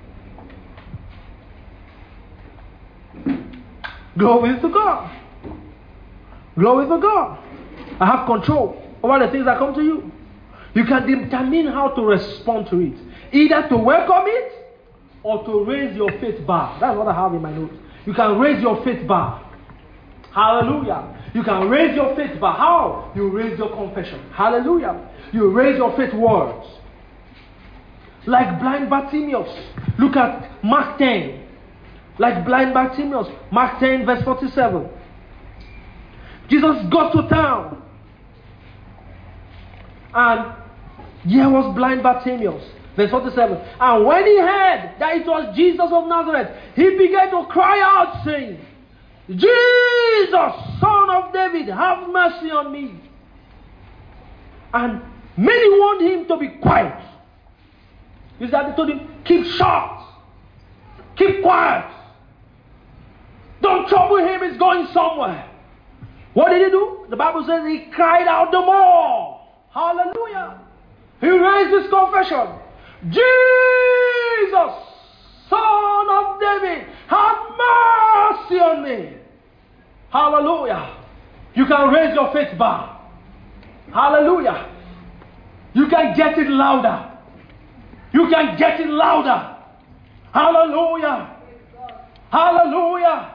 A: Glory to God. Glory to God. I have control over the things that come to you. You can determine how to respond to it. Either to welcome it or to raise your faith bar. That's what I have in my notes. You can raise your faith bar. Hallelujah. You can raise your faith bar. How? You raise your confession. Hallelujah. You raise your faith words. Like blind Bartimaeus. Look at Mark ten. Like blind Bartimaeus. Mark ten verse forty-seven. Jesus got to town. And here was blind Bartimaeus. Verse forty-seven. And when he heard that it was Jesus of Nazareth, he began to cry out, saying, Jesus, Son of David, have mercy on me. And many warned him to be quiet. Is that they told him, keep shut. Keep quiet. Don't trouble him, he's going somewhere. What did he do? The Bible says he cried out the more. Hallelujah. He raised his confession. Jesus, Son of David, have mercy on me. Hallelujah. You can raise your faith bar. Hallelujah. You can get it louder. You can get it louder. Hallelujah. Hallelujah.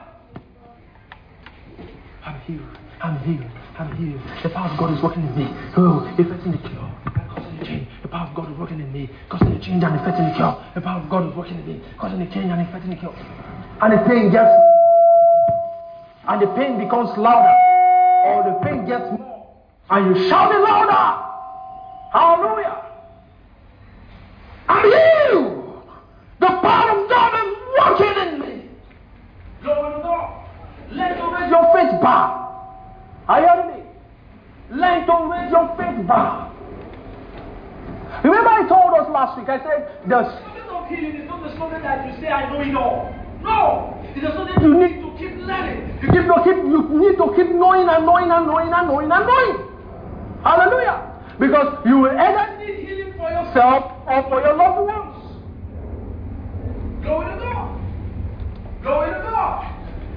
A: I'm healed. I'm healed. I'm healed. The power of God is working in me. Oh, effecting the cure. Causing the change. The power of God is working in me. Causing the change and effecting the cure. The power of God is working in me. Causing the change and effecting the cure. And the pain gets, and the pain becomes louder. Or the pain gets more. And you shout it louder. Hallelujah. I'm healed. The power of God is working in me. Glory to God. Let you raise your faith bar. Are you hearing me? Learn to raise your faith bar. Remember I told us last week, I said the secret of healing is not the something that you say I know it all. No. It's something you need to keep learning. You, keep to keep, you need to keep knowing and knowing and knowing and knowing and knowing. Hallelujah. Because you will either need healing for yourself or for your loved ones. Glory to God. Glory to God.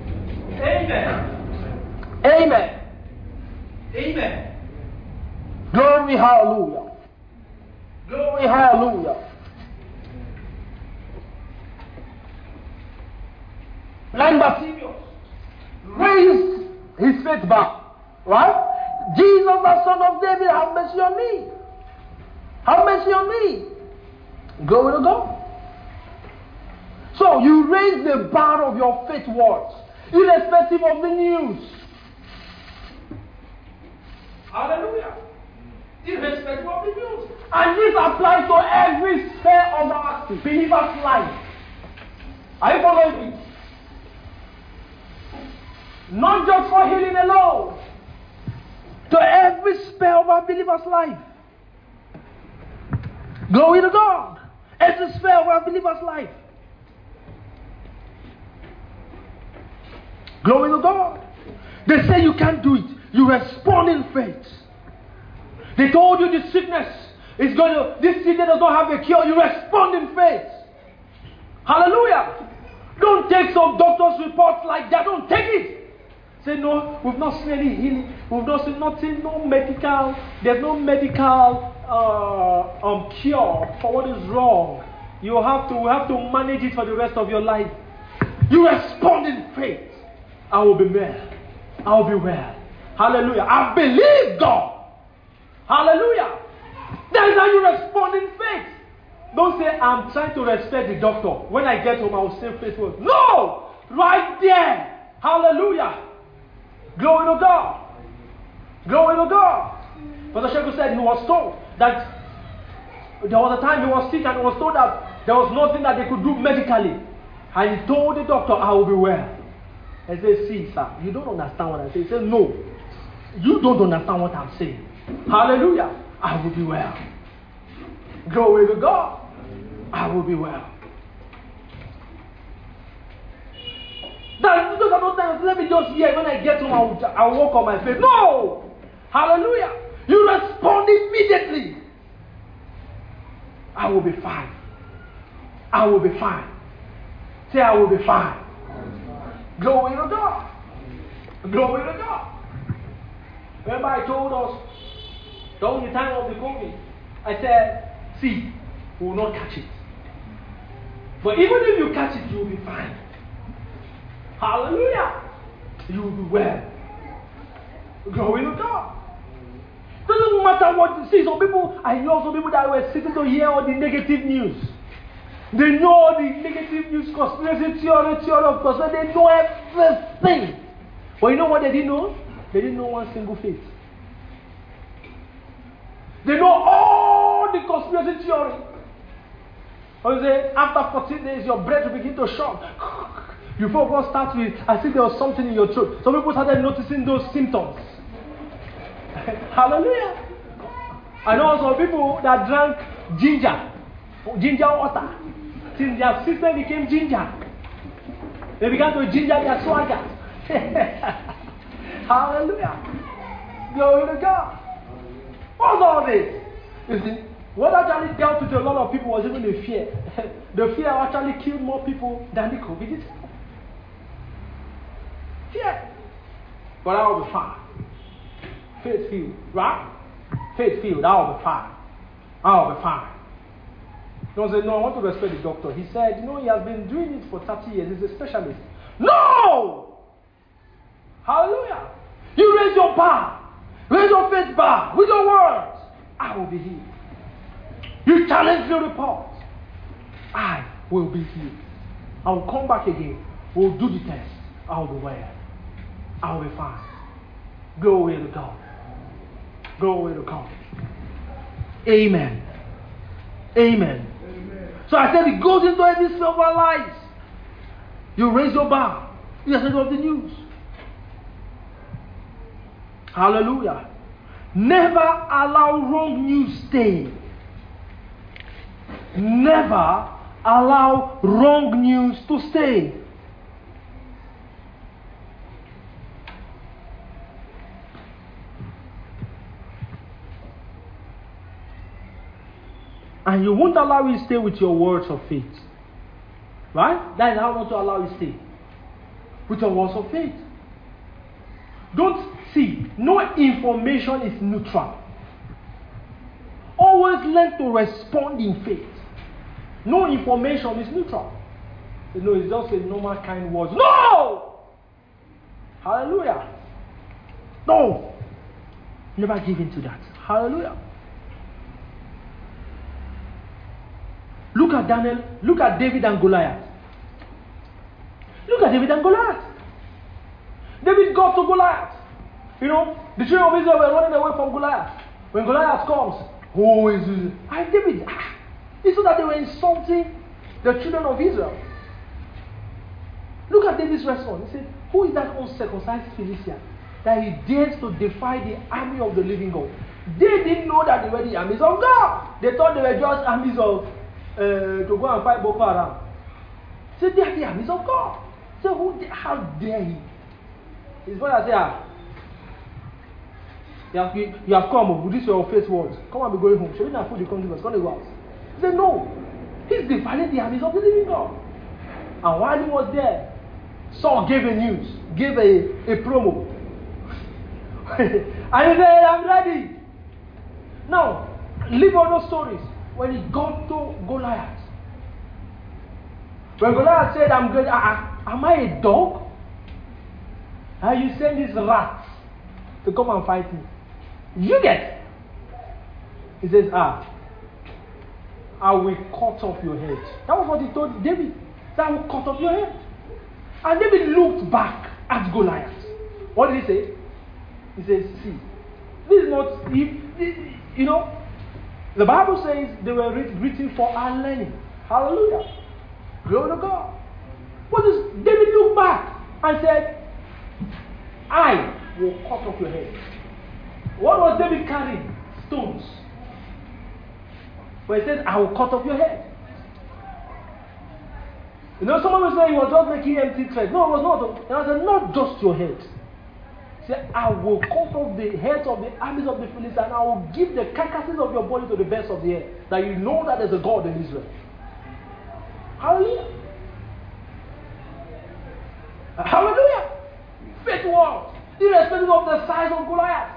A: Amen. Amen. Amen. Glory, hallelujah. Glory, hallelujah. Blind Bartimaeus raised his faith bar. Right? Jesus, the Son of David, have mercy on me. Have mercy on me. Glory to God. So you raise the bar of your faith words, irrespective of the news. Hallelujah. Irrespective of the news. And this applies to every sphere of our believer's life. Are you following me? Not just for healing alone. To every sphere of our believer's life. Glory to God. Every sphere of our believer's life. Glory to God. They say you can't do it. You respond in faith. They told you this sickness is going to, this sickness does not have a cure. You respond in faith. Hallelujah. Don't take some doctor's reports like that. Don't take it. Say, no, we've not seen any healing. We've not seen nothing, no medical, there's no medical uh, um, cure for what is wrong. You have to have to manage it for the rest of your life. You respond in faith. I will be well. I will be well. Hallelujah. I believe God. Hallelujah. That is how you respond in faith. Don't say, I'm trying to respect the doctor. When I get home, I will say faithful. No! Right there. Hallelujah. Glory to God. Glory to God. Pastor Sheku said he was told that there was a time he was sick and he was told that there was nothing that they could do medically. And he told the doctor, I will be well. I said, see, sir, you don't understand what I say. He said, no, you don't understand what I'm saying. Hallelujah. I will be well. Glory to God. I will be well. That, those are not times, let me just hear, when I get home, I will, I will walk on my faith. No! Hallelujah. You respond immediately. I will be fine. I will be fine. Say, I will be fine. Glory to God. Glory to God. Remember I told us, during the time of the COVID, I said, see, we will not catch it. But even if you catch it, you will be fine. Hallelujah. You will be well. Glory to God. Doesn't matter what you see. Some people, I know some people that were sitting to hear all the negative news. They know all the negative news, conspiracy theory, theory of conspiracy. They know everything. But you know what they didn't know? They didn't know one single faith. They know all the conspiracy theory. Or you say, after fourteen days, your breath will begin to shock. You first start with, I think there was something in your throat. Some people started noticing those symptoms. Hallelujah. I know some people that drank ginger, ginger water. Since their system became ginger, they began to ginger their swagger. Hallelujah. Glory to God. What's all this? You see, what actually dealt with a lot of people was even the fear. The fear actually killed more people than the COVID itself. Fear. But I will be fine. Faith filled, right? Faith filled, I will be fine. I will be fine. Don't say, no, I want to respect the doctor. He said, you know, he has been doing it for thirty years. He's a specialist. No! Hallelujah. You raise your bar. Raise your faith bar with your words. I will be healed. You challenge the report. I will be healed. I will come back again. We'll do the test. I will be well. I will be fine. Glory to God. Glory to God. Amen. Amen. Amen. So I said it goes into every sphere of our lives. You raise your bar. You listen to the news. Hallelujah. Never allow wrong news stay. Never allow wrong news to stay. And you won't allow it stay with your words of faith. Right? That is how not to allow it stay. With your words of faith. Don't see, no information is neutral. Always learn to respond in faith. No information is neutral. You know, it's just a normal kind words. No! Hallelujah. No! Never give in to that. Hallelujah. Look at Daniel, look at David and Goliath. Look at David and Goliath. David got to Goliath. You know, the children of Israel were running away from Goliath. When Goliath comes, who is this? I David. Ah, it's so that they were insulting the children of Israel. Look at David's response. He said, who is that uncircumcised Philistine that he dares to defy the army of the living God? They didn't know that they were the armies of God. They thought they were just armies of Uh, to go and fight Boko Haram. So they are the armies of God. So who, how dare he? His brother say, ah, you have, you, you have come with this your face words. Come and be going home. Show me that food you come to us. Come to go out. He said, no. He's defying the armies of the living God. And while he was there, Saul gave a news, gave a, a promo. And he said, I'm ready. Now, leave all those stories. When he got to Goliath, when Goliath said, I'm good, uh, am I a dog? And you send these rats to come and fight me. You get. He says, ah, I will cut off your head. That was what he told David. That I will cut off your head. And David looked back at Goliath. What did he say? He says, see, this is not, if, you know, the Bible says they were written for our learning. Hallelujah. Glory to God. What does David look back and said, I will cut off your head. What was David carrying? Stones. But he said, I will cut off your head. You know, someone will say he was just making empty threats. No, it was not. It was not just your head. He said, I will cut off the heads of the armies of the Philistines, and I will give the carcasses of your body to the birds of the air, that you know that there's a God in Israel. Hallelujah. Hallelujah. Faith works, irrespective of the size of Goliath.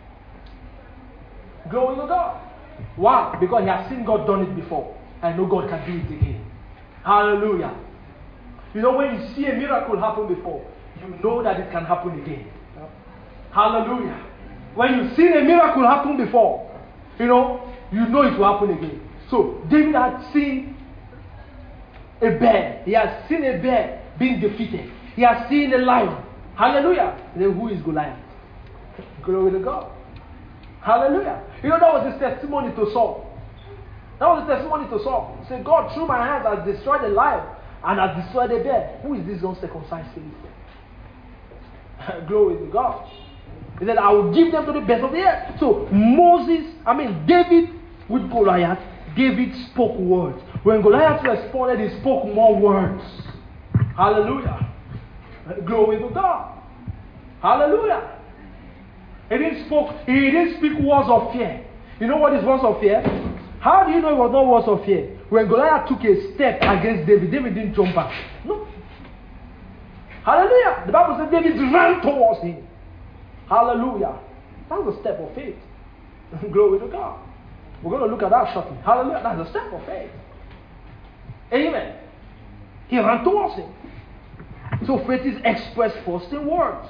A: Glory to God. Why? Because he has seen God done it before. I know God can do it again. Hallelujah. You know, when you see a miracle happen before, you know that it can happen again. Yep. Hallelujah. When you've seen a miracle happen before, you know, you know it will happen again. So, David had seen a bear. He has seen a bear being defeated. He has seen a lion. Hallelujah. Then who is Goliath? Glory to God. Hallelujah. You know, that was his testimony to Saul. That was the testimony to Saul. He said, God, through my hands, has destroyed a lion and has destroyed a bear. Who is this uncircumcised Philistine? Glory to God. He said, I will give them to the best of the earth. So Moses, I mean David with Goliath, David spoke words. When Goliath responded, he spoke more words. Hallelujah. Glory to God. Hallelujah. He didn't spoke, he didn't speak words of fear. You know what is words of fear? How do you know it was not words of fear? When Goliath took a step against David, David didn't jump back. No. Hallelujah. The Bible says David ran towards him. Hallelujah. That's a step of faith. Glory to God. We're going to look at that shortly. Hallelujah. That's a step of faith. Amen. He ran towards him. So faith is expressed first in words.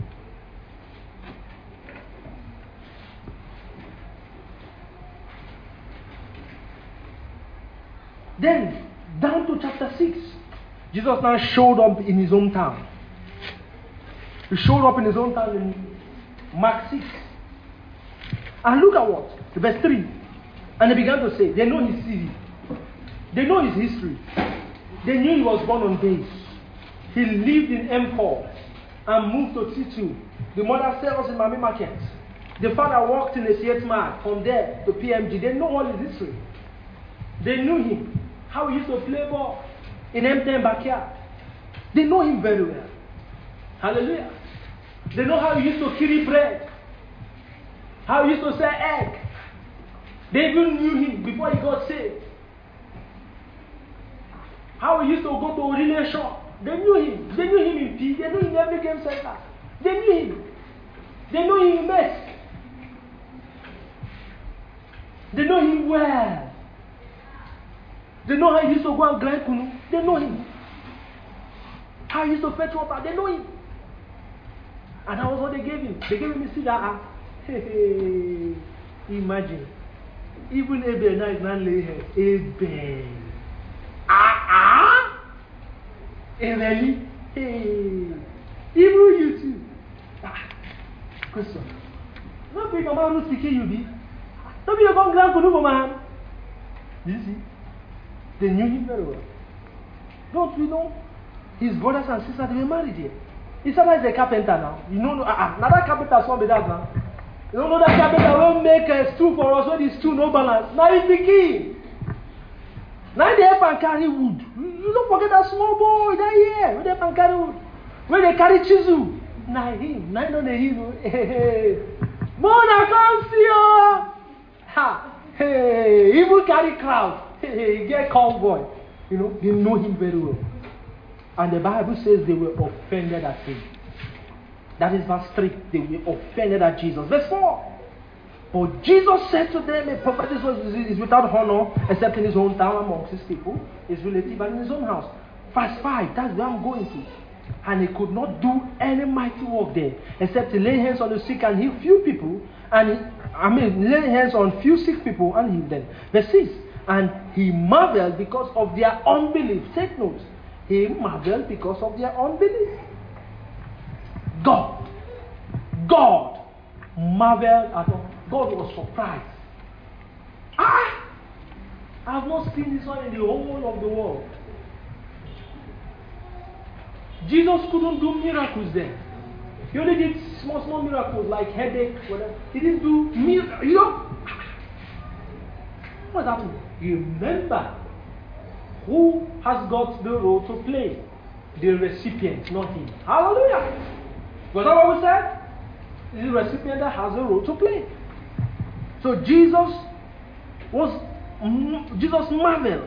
A: Then, down to chapter six, Jesus now showed up in his own town. He showed up in his own town in Mark six. And look at what? Verse three. And they began to say, they know his city. They know his history. They knew he was born on days. He lived in M four and moved to T two. The mother sells in Mami Market. The father worked in a C S Mart. From there to P M G. They know all his history. They knew him. How he used to play ball in M ten backyard. They know him very well. Hallelujah. They know how he used to carry bread. How he used to sell egg. They even knew him before he got saved. How he used to go to a relay shop. They knew him. They knew him in P. They knew him in every game center. They knew him. They knew him in mess. They know him well. They know how he used to go and grind kunu. They know him. How he used to fetch water. They know him. And that was what they gave him. They gave him a cigar. Hey, hey, imagine. Even Abel now is not laying head. Abel. Ah, ah. Really? Hey. Even you too. Ah. Question. Not be a man who's speaking you be. Not be a man grind kunu for man. You see? They knew him very well. Don't we know? His brothers and sisters, they were married here. His father is a carpenter now. You know, uh, uh, now that carpenter is be that now. You don't know that carpenter will make a stool for us when the stool no balance. Now he's the king. Now they help and carry wood. You don't forget that small boy that here. When they help and carry wood. When they carry chisel. Now him. Now know the hero. Hey. Mona come see you. Ha. Hey. He will carry crowd. Hey, get cowboy. You know, they know him very well. And the Bible says they were offended at him. That is verse three. They were offended at Jesus. Verse four. But Jesus said to them, a prophet is without honor except in his own town amongst his people, his relative, and in his own house. Verse five. That's where I'm going to. And he could not do any mighty work there except to lay hands on the sick and heal few people. And he, I mean, lay hands on few sick people and heal them. Verse six. And he marveled because of their unbelief. Take note. He marveled because of their unbelief. God. God marveled at all. God was surprised. Ah! I have not seen this one in the whole of the world. Jesus couldn't do miracles there. He only did small, small miracles like headache, whatever. He didn't do miracles. You know? What's happening? Remember, who has got the role to play? The recipient, not him. Hallelujah! Was that what we said? It's the recipient that has a role to play. So Jesus was, Jesus marveled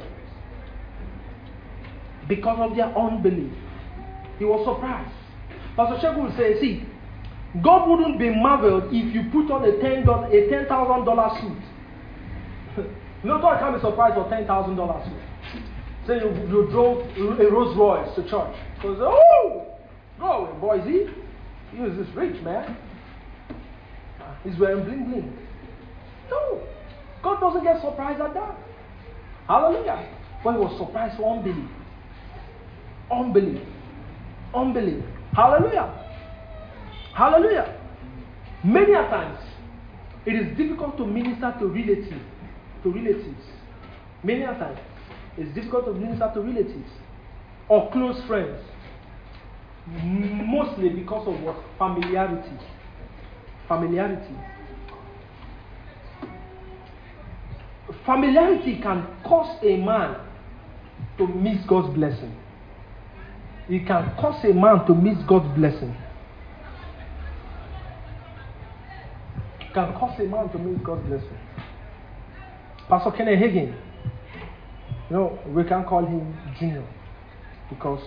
A: because of their unbelief. He was surprised. Pastor Sheku will say, see, God wouldn't be marveled if you put on a ten thousand a ten thousand dollar suit. You know, God can't be surprised for ten thousand dollar suit. Say you, you drove a Rolls Royce to church. So say, oh, go away, boy, see? He is this rich man. He's wearing bling bling. No. God doesn't get surprised at that. Hallelujah. But he was surprised for unbelief. Unbelief. Unbelief. Hallelujah. Hallelujah. Many a times, it is difficult to minister to relatives. To relatives. Many a times, it's difficult to minister to relatives or close friends. Mostly because of what? Familiarity. Familiarity. Familiarity can cause a man to miss God's blessing. It can cause a man to miss God's blessing. It can cause a man to miss God's blessing. Pastor Kenneth Hagin, you know, we can call him Junior because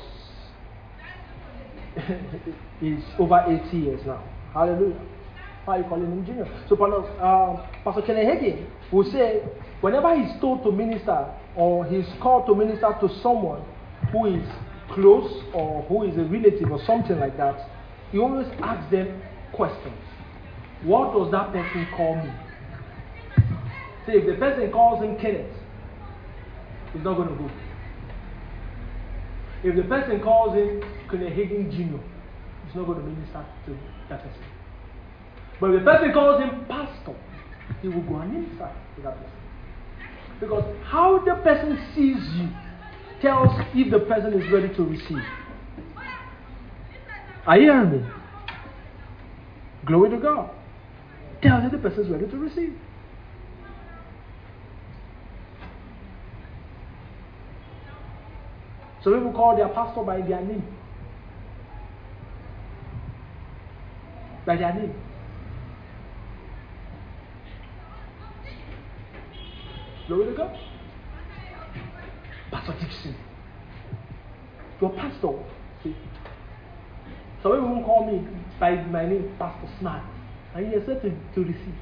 A: he's over eighty years now. Hallelujah. Why are you calling him Junior? So uh, Pastor Kenneth Hagin will say, whenever he's told to minister or he's called to minister to someone who is close or who is a relative or something like that, he always asks them questions. What does that person call me? Say, if the person calls him Kenneth, he's not going to go. If the person calls him Kenneth Hagin Junior, he's not going to minister to that person. But if the person calls him Pastor, he will go and minister to that person. Because how the person sees you tells if the person is ready to receive. Are you hearing me? Glory to God. Tells if the person is ready to receive. So people call their pastor by their name. By their name. Glory to God. Pastor Dixon. Your pastor. See? So people won't call me by my name, Pastor Smart. And he expects to, to receive.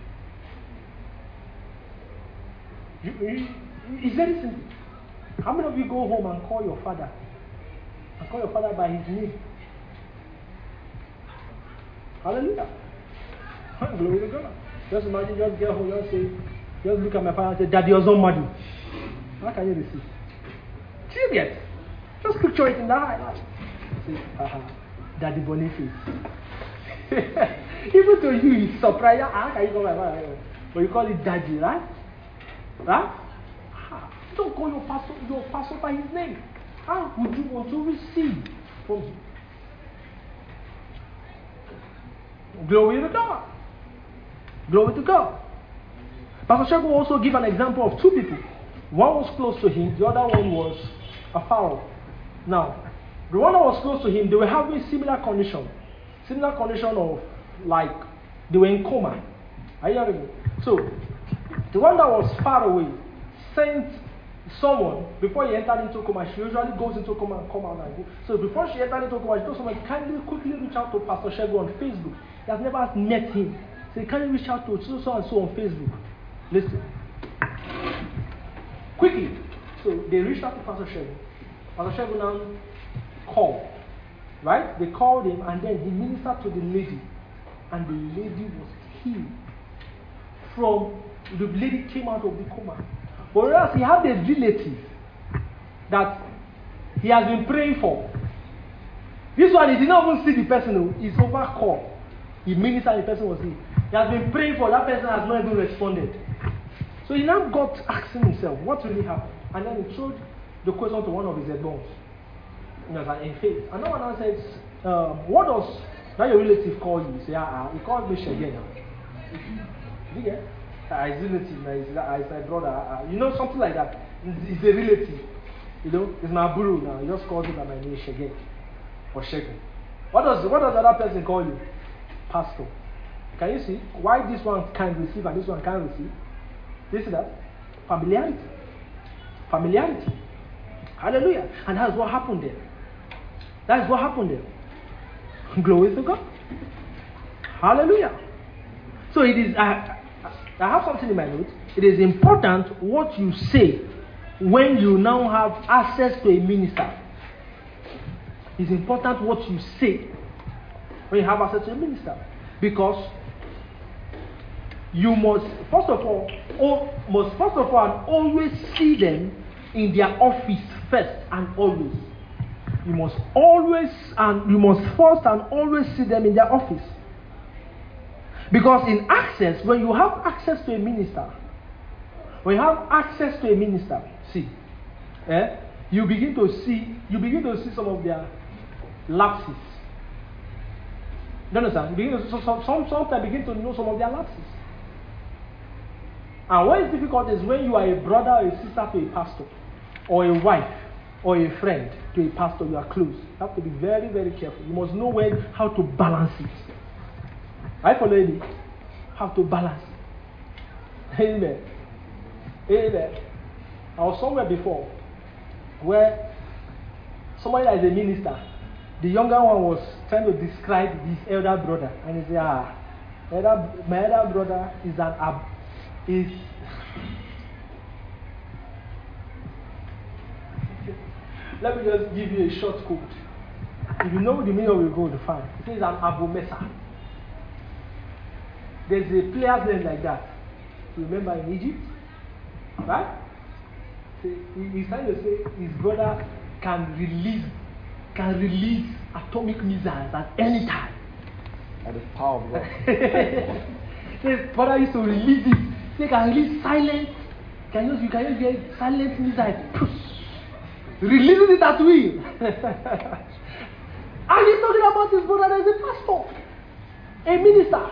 A: You, you, it's very simple. How many of you go home and call your father? And call your father by his name? Hallelujah. Glory to God. Just imagine, just get home, just say, just look at my father and say, Daddy was not mad. How can you receive? Do you get? Just picture it in the eye. Say, uh-huh. Daddy Boniface. Even to you, it's surprising. How can you call my father? But you call it Daddy, right? Right? Don't call your pastor, your pastor by his name. How would you want to receive from him? Glory to God. Glory to God. Pastor Sheku will also give an example of two people. One was close to him, the other one was a Pharaoh. Now, the one that was close to him, they were having similar condition. Similar condition of, like, they were in coma. Are you hearing me? So, the one that was far away sent someone, before he entered into coma, she usually goes into coma and come out and go. So before she entered into coma, she told someone, kindly quickly reach out to Pastor Shego on Facebook. He has never met him. So can you reach out to so, so and so on Facebook? Listen. Quickly. So they reached out to Pastor Shego. Pastor Shego now called. Right? They called him and then he ministered to the lady. And the lady was healed. From the lady came out of the coma. But whereas he had a relative that he has been praying for. This one, he did not even see the person. He's overcome. He ministered, the person was healed. He has been praying for, that person has not even responded. So he now got asking himself, what really happened? And then he threw the question to one of his headbones. You know, like in faith. And no one now says, um, what does that your relative call you? He said, ah, he called me Shege now. Did you get? Uh, his relative, uh, his, uh, his my brother, uh, you know, something like that. He's a relative, you know. It's my buru now. He just calls me by my name, Shege or Shege. What does what does the other person call you? Pastor. Can you see why this one can receive and this one can't receive? You see that? Familiarity. Familiarity. Hallelujah. And that's what happened there. That's what happened there. Glory to God. Hallelujah. So it is. Uh, I have something in my notes. It is important what you say when you now have access to a minister. It's important what you say when you have access to a minister. Because you must, first of all, oh, must first of all always see them in their office first and always. You must always and you must first and always see them in their office. Because in access, when you have access to a minister, when you have access to a minister, see, eh, you begin to see, you begin to see some of their lapses. You understand? You begin to, so, some, some, sometimes begin to know some of their lapses. And what is difficult is when you are a brother or a sister to a pastor, or a wife, or a friend to a pastor, you are close. You have to be very, very careful. You must know when, how to balance it. I follow you. Have to balance. Amen. Amen. I was somewhere before where somebody that is a minister, the younger one was trying to describe his elder brother, and he said, "Ah, elder, my elder brother is an ab, is." Let me just give you a short quote. If you know the meaning of it, go to find. It says an Abu Mesa. There's a player's name like that. You remember in Egypt? Right? So he's trying to say his brother can release can release atomic missiles at any time.
B: By the power of God.
A: His brother used to release it. They can release silent. Can use you can use get silent missiles. Releasing it at will. And he's talking about his brother as a pastor, a minister.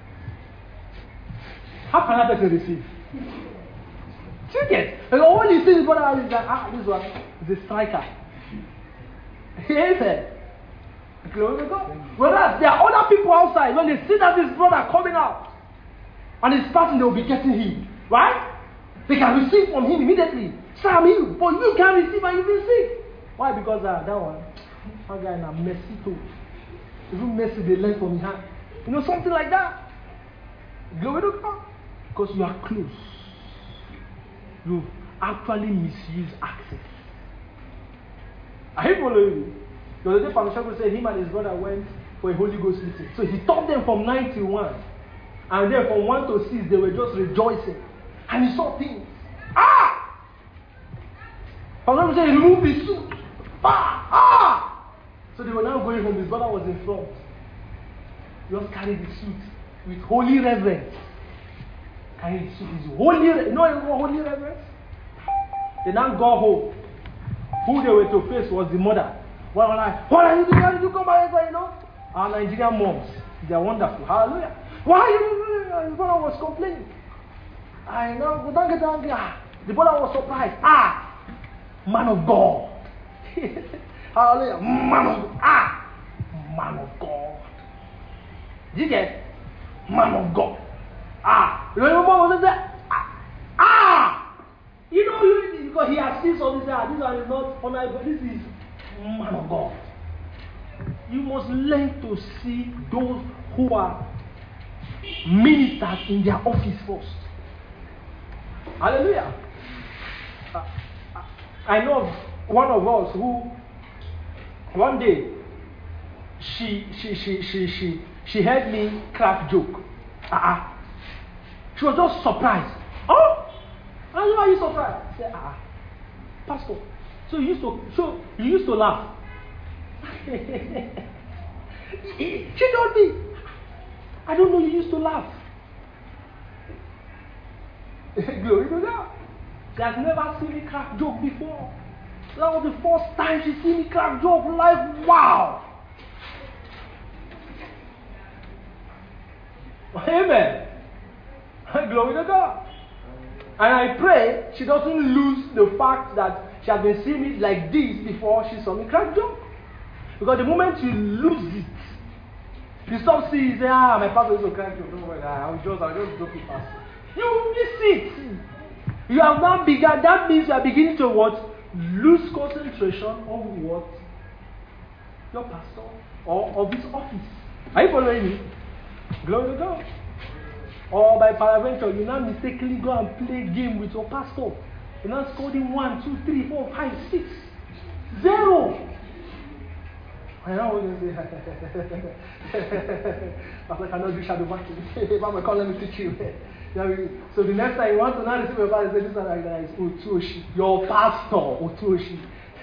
A: How can that person receive? Do you get? And all he sees his brother is like, ah, this one is a striker. Amen. Glory to God. Whereas there are other people outside, when they see that this brother coming out and he's passing, they will be getting him. Right? They can receive from him immediately. Say, I'm healed. But you can't receive and you've been sick. Why? Because uh, that one, that guy in a mercy too. Even mercy they learn from his hand. You know, something like that. Glory to God. Because you are close. You actually misuse access. I follow you. The other day, Pastor Shego said him and his brother went for a Holy Ghost meeting. So he taught them from nine to one. And then from one to six, they were just rejoicing. And he saw things. Ah! Pastor Shego said he removed his suit. Ah! Ah! So they were now going home. His brother was in front. He just carried the suit with holy reverence. Carried the suit. His holy, you know what holy reverence? They now go home. Who they were to face was the mother. Well, like, what are you doing? How did you come by here? You know? Our Nigerian moms, they are wonderful. Hallelujah. Why are you? The brother was complaining. I know, but don't get angry. Ah, the brother was surprised. Ah, man of God. Hallelujah. Man of Ah, man of God. Did you get? Man of God. Ah, you know what was that? Ah, you know, you, because he has I see something, say, ah, this one is not honorable. This is man of God. You must learn to see those who are ministers in their office first. Hallelujah. Uh, I know of one of us who one day she she she she she she heard me crack joke. Uh-uh. She was just surprised. Oh, I know, are you surprised? I said, ah, Pastor. So you used to so you used to laugh. She told me, I don't know, you used to laugh. Glory to God. She has never seen me crack joke before. That was the first time she seen me crack joke. Like, wow. Amen. Glory to God. And I pray she doesn't lose the fact that she has been seeing me like this before she saw me crack joke. Because the moment you lose it, you stop seeing, you say, ah, my pastor is a crack joke. Don't worry, I'll just, I'll just joke with pastor. You miss it. You have now begun, that means you are beginning to what? Lose concentration on what? Your pastor or of his office. Are you following me? Glory to God. Or by paraventure, you now mistakenly go and play game with your pastor. You now score him one, two, three, four, five, six, zero. I know what you say. Pastor cannot do shadow banking. Mama, come, let me teach you. So the next time you want to now receive your pastor, say this one like that is Otuoshi. Your pastor, Otuoshi.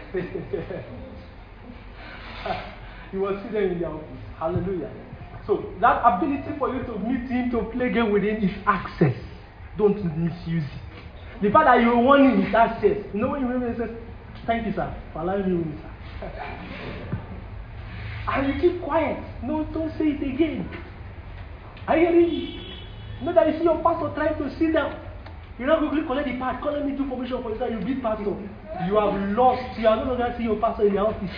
A: You will see them in the office. Hallelujah. So that ability for you to meet him, to play game with him is access. Don't misuse it. The fact that you want him is access. You know when you remember, he says, thank you, sir, for allowing me in, sir. And you keep quiet. No, don't say it again. Are you hearing me? You know that you see your pastor trying to sit down. You now quickly collect the part. Call let me do formation for you, sir. You beat pastor. You have lost. You are no longer seeing your pastor in the office.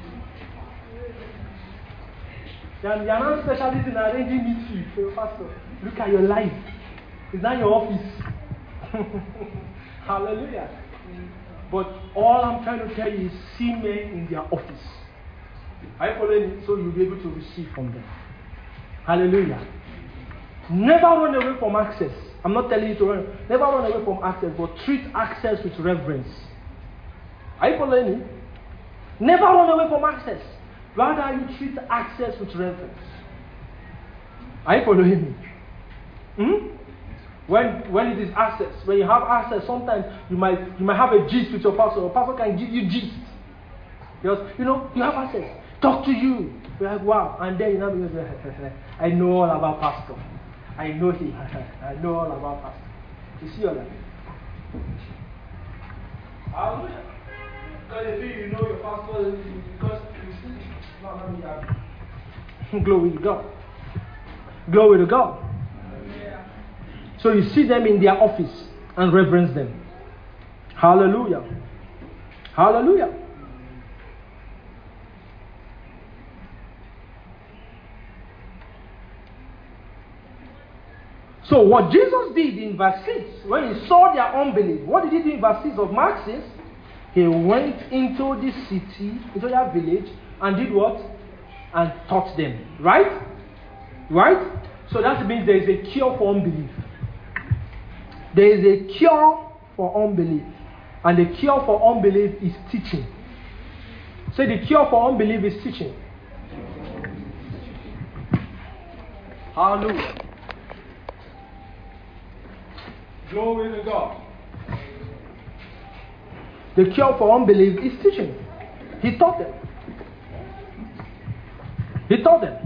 A: They are now specialists in arranging meetings for your pastor. Look at your life. It's not your office. Hallelujah. But all I'm trying to tell you is see men in their office. Are you following me? So you'll be able to receive from them. Hallelujah. Never run away from access. I'm not telling you to run. Never run away from access, but treat access with reverence. Are you following me? Never run away from access. Rather, you treat access with reverence. Are you following me? Hmm? When when it is access, when you have access, sometimes you might you might have a gist with your pastor. Your pastor can give you gist. Because you know you have access. Talk to you. You're like, wow. And then you know because I know all about pastor. I know him. I know all about pastor. You see your life. Hallelujah. Because if you know your pastor, because you see. Glory to God. Glory to God. So you see them in their office and reverence them. Hallelujah. Hallelujah. So what Jesus did in verse six, when he saw their unbelief, what did he do in verse six of Mark six? He went into the city, into that village, and did what? And taught them. Right? Right? So that means there is a cure for unbelief. There is a cure for unbelief. And the cure for unbelief is teaching. So the cure for unbelief is teaching. Hallelujah. Glory to God. The cure for unbelief is teaching. He taught them. He taught them.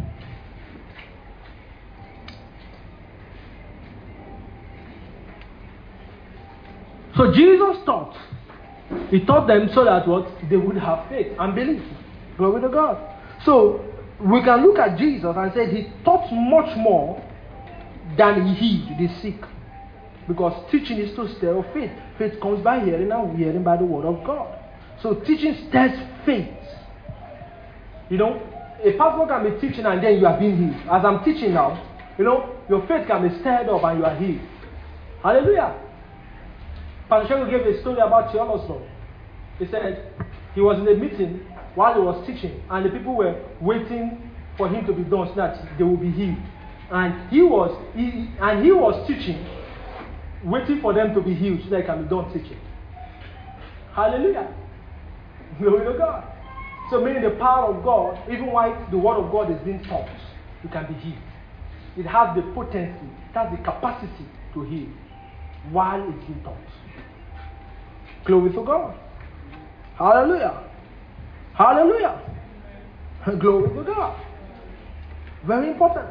A: So Jesus taught. He taught them so that what? They would have faith and believe. Glory to God. So we can look at Jesus and say he taught much more than he healed the sick. Because teaching is to stir faith. Faith comes by hearing and hearing by the word of God. So teaching stirs faith. You know, a pastor can be teaching and then you are being healed. As I'm teaching now, you know, your faith can be stirred up and you are healed. Hallelujah. Pastor Shego gave a story about Theoloston. He said he was in a meeting while he was teaching, and the people were waiting for him to be done so that they will be healed. And he was he, and he was teaching, waiting for them to be healed so they can be done teaching. Hallelujah. Glory to God. So meaning the power of God, even while the word of God is being taught, you can be healed. It has the potency, it has the capacity to heal while it's being taught. Glory to God. Hallelujah. Hallelujah. Glory to God. Very important.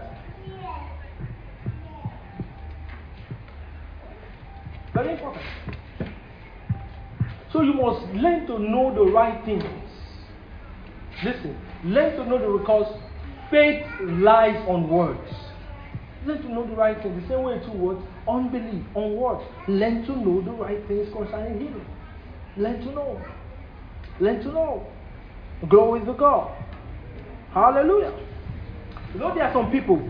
A: Very important. So you must learn to know the right things. Listen, learn to know the because faith lies on words. Learn to know the right things. The same way two words, unbelief on words. Learn to know the right things concerning healing. Learn to know. Learn to know. Glory to God. Hallelujah. You know there are some people,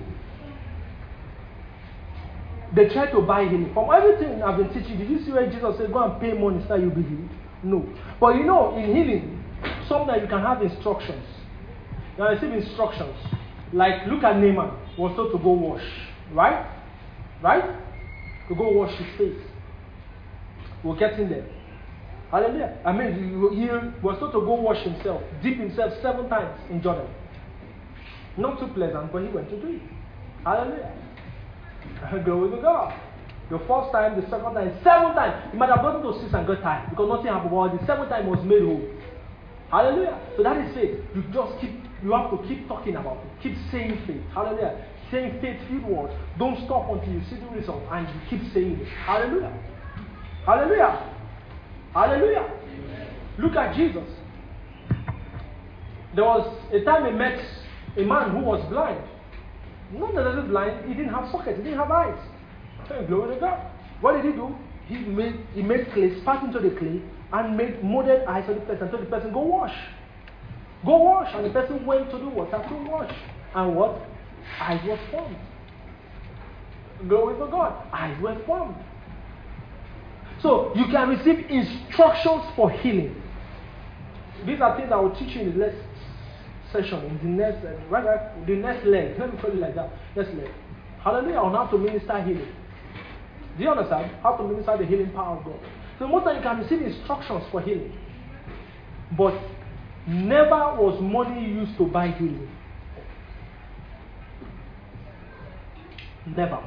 A: they try to buy healing. From everything I've been teaching, did you see where Jesus said, go and pay money so you'll be healed? No. But you know, in healing, sometimes you can have instructions. You can receive instructions. Like, look at Naaman, was told to go wash. Right? Right? To go wash his face. We'll get in there. Hallelujah. I mean, he was told to go wash himself, dip himself seven times in Jordan. Not too pleasant, but he went to do it. Hallelujah. Glory to God. The first time, the second time, seven times. He might have gotten to six and got tired because nothing happened. But the seventh time was made whole. Hallelujah. So that is faith. You just keep, you have to keep talking about it. Keep saying faith. Hallelujah. Saying faith-filled words. Don't stop until you see the result and you keep saying it. Hallelujah. Hallelujah. Hallelujah. Look at Jesus. There was a time he met a man who was blind. Not necessarily blind, he didn't have sockets, he didn't have eyes. Hey, glory to God. What did he do? He made he made clay, spat into the clay, and made molded eyes for the person. So the person go wash. Go wash. And the person went to the water to wash. And what? Eyes were formed. Glory to God. Eyes were formed. So you can receive instructions for healing. These are things I will teach you in the next session, in the next, uh, right, right, the next leg. Let me call it like that. Next leg. Hallelujah. On how to minister healing. Do you understand? How to minister the healing power of God. So most of you can receive instructions for healing. But never was money used to buy healing. Never.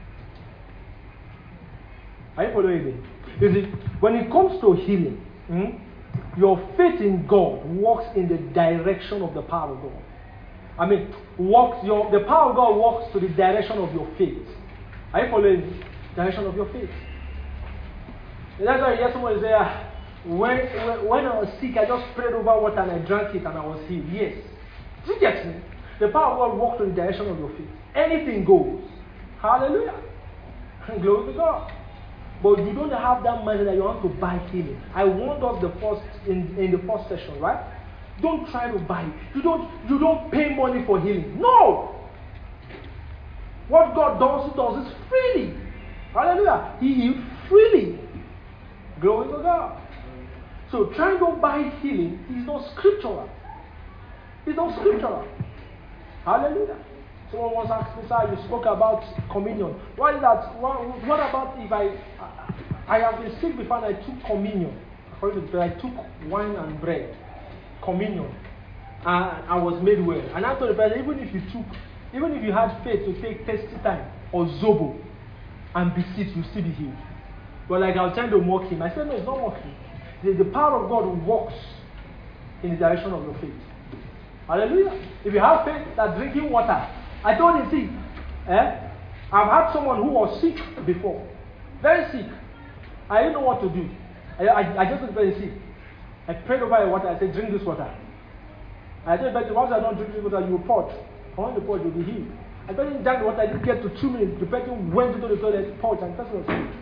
A: Are you following me? You see, when it comes to healing, hmm, your faith in God works in the direction of the power of God. I mean, works your the power of God works to the direction of your faith. Are you following me? Direction of your faith. That's why you hear someone say, ah, when, when, when I was sick, I just prayed over water and I drank it and I was healed. Yes. Do you get me? The power of God works to the direction of your faith. Anything goes. Hallelujah. Glory to God. But you don't have that money that you want to buy healing. I warned us the first in, in the first session, right? Don't try to buy it. You don't you don't pay money for healing. No! What God does, He does it freely. Hallelujah. He healed freely. Glory to God. So trying to buy healing is not scriptural. It's not scriptural. Hallelujah. Someone once asked me, sir, you spoke about communion. Why is that? What, what about if I, I, I have been sick before and I took communion? According to I took wine and bread, communion, and I was made well. And I told the person, even if you took, even if you had faith to take testy time or zobo and be sick, you still be healed. But like I was trying to mock him, I said, no, it's not mocking. The, the power of God works in the direction of your faith. Hallelujah. If you have faith that drinking water, I told him, see, eh, I've had someone who was sick before, very sick. I didn't know what to do. I, I, I just was very sick. I prayed over the water. I said, drink this water. I said, but once I don't drink this water, you will purge. On the purge, you'll be healed. I told him, drank the water. I didn't get to two minutes. The person went into the toilet, purged, and the person was healed.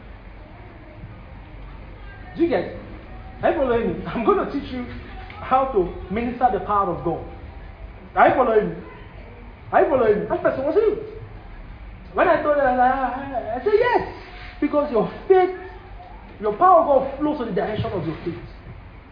A: Do you get it? Are you following me? I'm going to teach you how to minister the power of God. Are you following me? Are you following me? That person was healed. When I told her, I, I said yes. Because your faith, your power of God flows in the direction of your faith.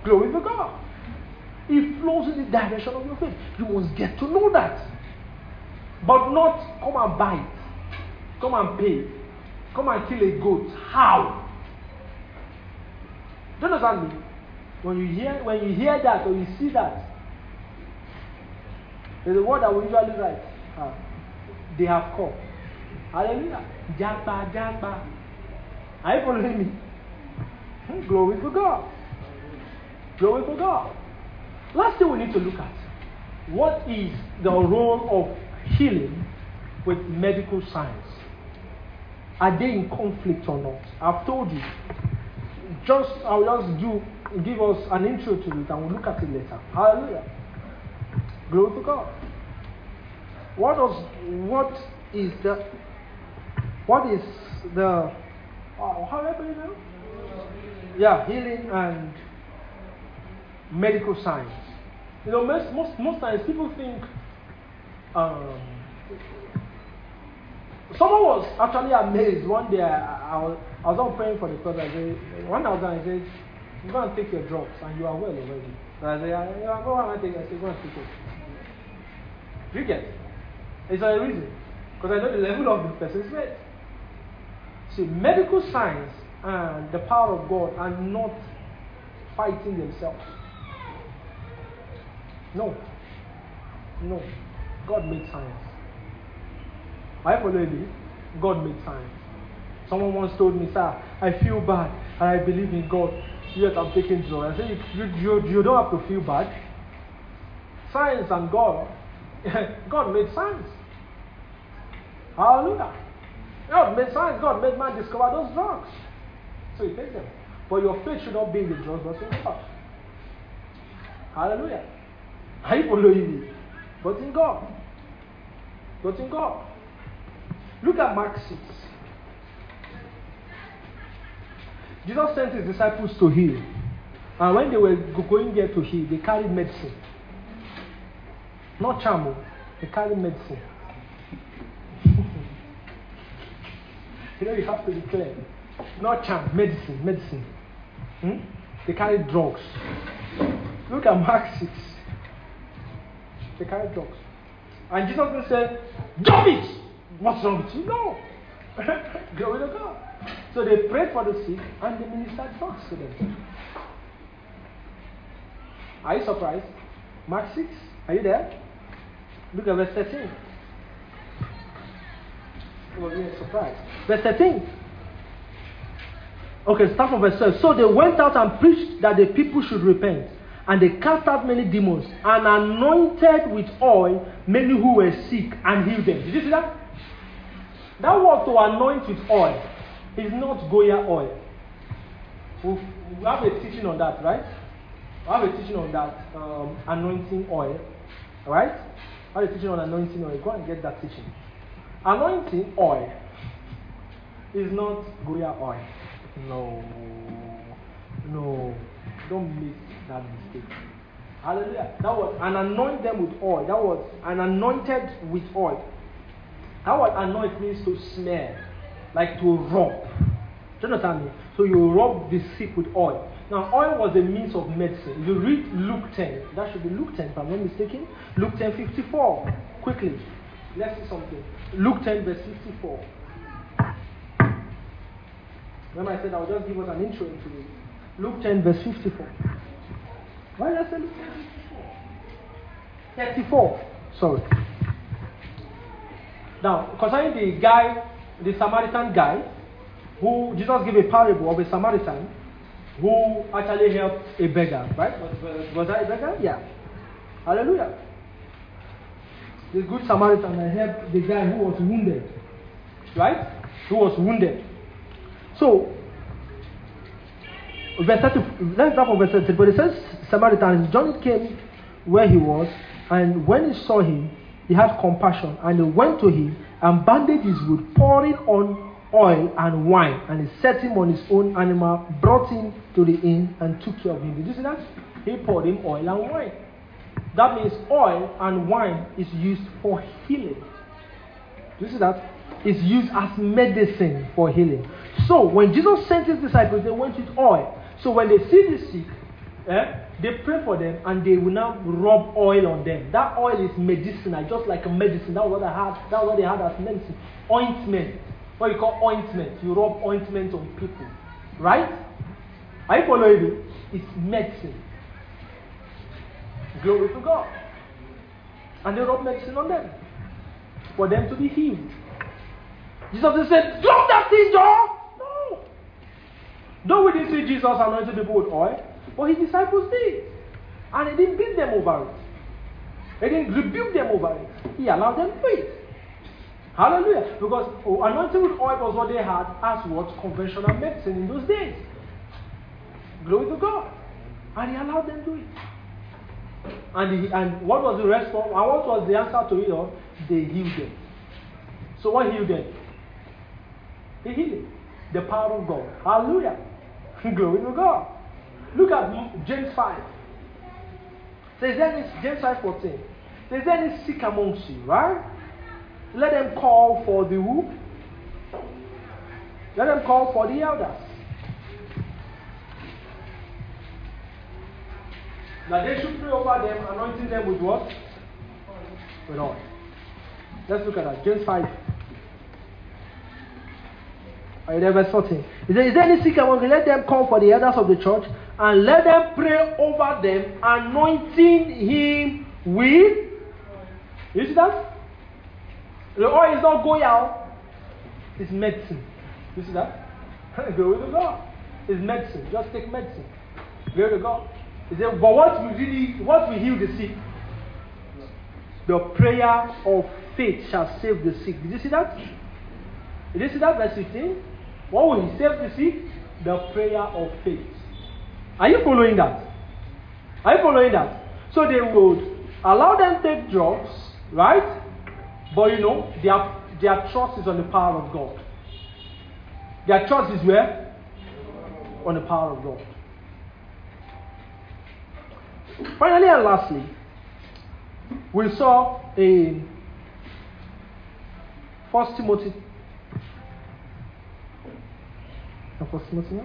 A: Glory to God. It flows in the direction of your faith. You must get to know that. But not come and buy it. Come and pay. Come and kill a goat. How? Do you understand me? When you hear when you hear that or you see that, there's a word that we usually write. Uh, they have come. Hallelujah. Japa, japa. Are you following me? Hmm, glory to God. Glory to God. Last thing we need to look at. What is the role of healing with medical science? Are they in conflict or not? I've told you. Just I'll just do give us an intro to it and we'll look at it later. Hallelujah. Glory to God. What does what is the what is the oh, how do I put it now? Yeah, healing and medical science. You know, most most most times people think um, someone was actually amazed one day. I, I was I was not praying for the brother. I said, one I was done, I said, "You go and take your drugs, and you are well already." So I said, "I go and take." I said, "Go and take it." Do you get it? It's a reason, because I know the level of the person's faith. See, medical science and the power of God are not fighting themselves. No. No. God made science. I follow me. God made science. Someone once told me, "Sir, I feel bad and I believe in God, yet I'm taking drugs." I said, you, you, you don't have to feel bad. Science and God, God made science. Hallelujah. God made science. God made man discover those drugs. So you take them. But your faith should not be in the drugs, but in God. Hallelujah. Are you following me? But in God. But in God. Look at Mark six. Jesus sent his disciples to heal. And when they were going there to heal, they carried medicine. Not charm, they carried medicine. You know, you have to be clear. Not charm, medicine, medicine. Hmm? They carried drugs. Look at Mark six. They carried drugs. And Jesus didn't say, "Drop it! What's wrong with you?" No. Glory to God. So they prayed for the sick and they ministered drugs to them. Are you surprised? Mark six. Are you there? Look at verse thirteen. Oh, you're surprised. Verse thirteen. Okay, start from verse twelve. So they went out and preached that the people should repent. And they cast out many demons and anointed with oil many who were sick and healed them. Did you see that? That word to anoint with oil is not Goya oil. We have a teaching on that, right? We have a teaching on that, um, anointing oil. Right? We have a teaching on anointing oil. Go and get that teaching. Anointing oil is not Goya oil. No. No. Don't make that mistake. Hallelujah. That was an anoint them with oil. That was an anointed with oil. That word anoint means to smear, like to rub. Do you understand me? So you rub the sick with oil. Now, oil was a means of medicine. If you read Luke ten, that should be Luke ten, if I'm not mistaken. Luke ten fifty-four. Quickly. Let's see something. Luke ten, verse fifty-four. Remember, I said I will just give us an intro into it. Luke ten, verse fifty-four. Why did I say Luke ten, fifty-four? thirty-four. Sorry. Now, concerning the guy, the Samaritan guy, who Jesus gave a parable of a Samaritan who actually helped a beggar, right? Was, was that a beggar? Yeah. Hallelujah. The good Samaritan that helped the guy who was wounded, right? Who was wounded. So, verse thirty, let's start from verse thirty. But it says, Samaritan, John came where he was, and when he saw him, he had compassion, and he went to him and bandaged his wound, pouring on oil and wine, and he set him on his own animal, brought him to the inn, and took care of him. Did you see that? He poured him oil and wine. That means oil and wine is used for healing. Do you see that? It's used as medicine for healing. So when Jesus sent his disciples, they went with oil. So when they see the sick, eh, they pray for them and they will now rub oil on them. That oil is medicinal, just like a medicine. That was what I had. That was what they had as medicine. Ointment. What you call ointment. You rub ointment on people. Right? Are you following me? It's medicine. Glory to God. And they rub medicine on them for them to be healed. Jesus said, drop that thing, John! No. Though we didn't see Jesus anointing people with oil, but his disciples did. And he didn't beat them over it. He didn't rebuke them over it. He allowed them to do it. Hallelujah. Because oh, anointing with oil was what they had as what? Conventional medicine in those days. Glory to God. And he allowed them to do it. And, he, and what was the response? And what was the answer to it all? They healed them. So what healed them? The healing. The power of God. Hallelujah. Glory to God. Look at James five. Says there is James five fourteen. Says there is sick amongst you, right? Let them call for the who? Let them call for the elders. Now they should pray over them, anointing them with what? With oil. Let's look at that. James five. Are you there, verse fourteen? Is there, is there any sick among you? Let them call for the elders of the church and let them pray over them, anointing him with. You see that? The oil is not going out. It's medicine. You see that? Glory to God. It's medicine. Just take medicine. Glory to God. He said, but what will really, what will heal the sick? The prayer of faith shall save the sick. Did you see that? Did you see that verse fifteen? What will he save the sick? The prayer of faith. Are you following that? Are you following that? So they would allow them to take drugs, right? But you know, their, their trust is on the power of God. Their trust is where? On the power of God. Finally and lastly, we saw in First Timothy. First Timothy.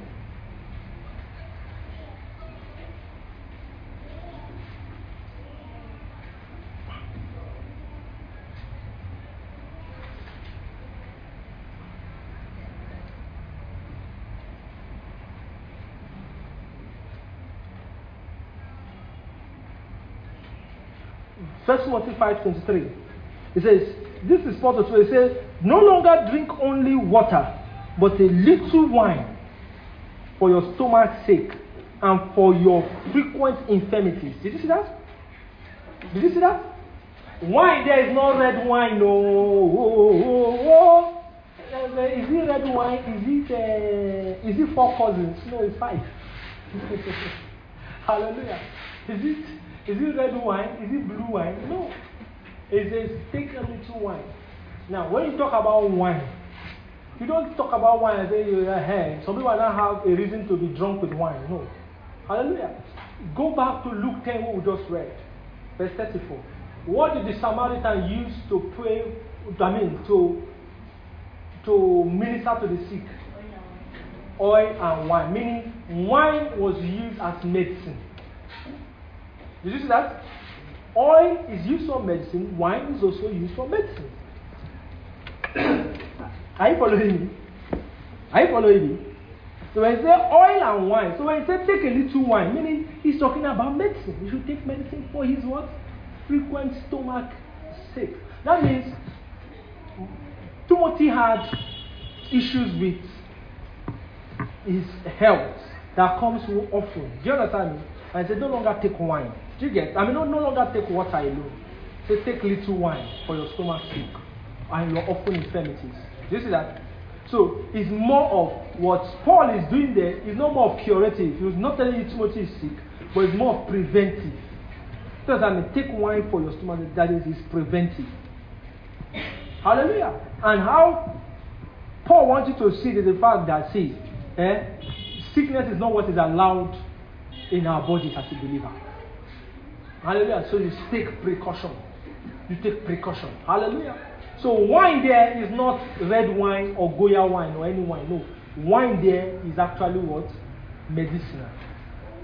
A: First Timothy five twenty-three. It says, this is part of it. It says, no longer drink only water, but a little wine for your stomach's sake and for your frequent infirmities. Did you see that? Did you see that? Wine, there is no red wine. No. Oh, oh, oh. Uh, is it red wine? Is it, uh, is it four cousins? No, it's five. Hallelujah. Is it? Is it red wine? Is it blue wine? No. It says, take a little wine. Now, when you talk about wine, you don't talk about wine and say, hey, some people don't have a reason to be drunk with wine. No. Hallelujah. Go back to Luke ten, what we just read. Verse thirty-four. What did the Samaritan use to pray, I mean, to, to minister to the sick? Oil and wine. Meaning, wine was used as medicine. Did you see that? Oil is used for medicine, wine is also used for medicine. Are you following me? Are you following me? So when he says oil and wine, so when he says take a little wine, meaning he's talking about medicine. You should take medicine for his what? Frequent stomach sake. That means Timothy had issues with his health that comes often. Do you understand me? And he said, no longer take wine. Do you get? I mean, no, no longer take water alone. Say, take little wine for your stomach sick and your often infirmities. Do you see that? So, it's more of what Paul is doing there is not more of curative. He was not telling you Timothy is sick, but it's more of preventive. Because I mean, take wine for your stomach, that is, is preventive. Hallelujah. And how Paul wants you to see the fact that, see, eh, sickness is not what is allowed in our bodies as a believer. Hallelujah. So you take precaution. You take precaution. Hallelujah. So wine there is not red wine or Goya wine or any wine. No. Wine there is actually what? Medicinal.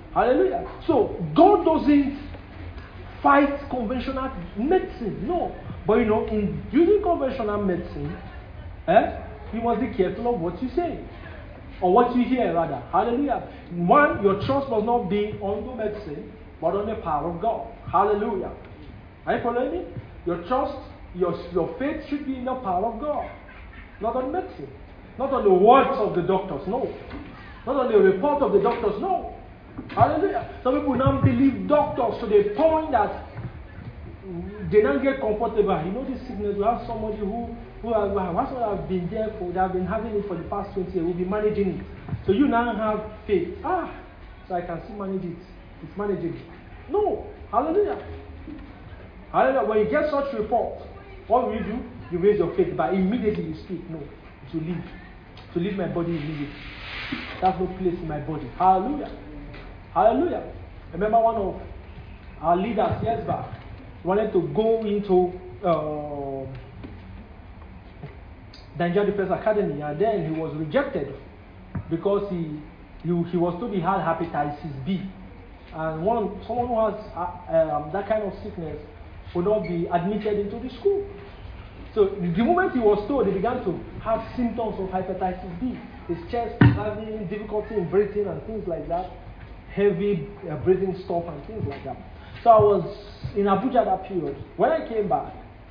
A: Hallelujah. So God doesn't fight conventional medicine. No. But you know, in using conventional medicine, eh, you must be careful of what you say. Or what you hear rather. Hallelujah. One, your trust must not be on the medicine, but on the power of God. Hallelujah. Are you following me? Your trust, your, your faith should be in the power of God. Not on medicine. Not on the words of the doctors, no. Not on the report of the doctors, no. Hallelujah. Some people now believe doctors to the point that they now get comfortable. You know this sickness, you have somebody who who has, who has been there for, they have been having it for the past twenty years, will be managing it. So you now have faith. Ah, so I can still manage it. It's managing. No. Hallelujah. Hallelujah. When you get such report, what will you do? You raise your faith, but immediately you speak. No. To leave. To leave my body immediately. That's no place in my body. Hallelujah. Hallelujah. Remember one of our leaders years back wanted to go into uh, the Nigerian Defense Academy, and then he was rejected because he he, he was told he had hepatitis B, and one someone who has uh, um, that kind of sickness would not be admitted into the school. So the moment he was told, he began to have symptoms of hepatitis B. His chest was having difficulty in breathing and things like that, heavy uh, breathing stuff and things like that. So I was in Abuja that period. When I came back,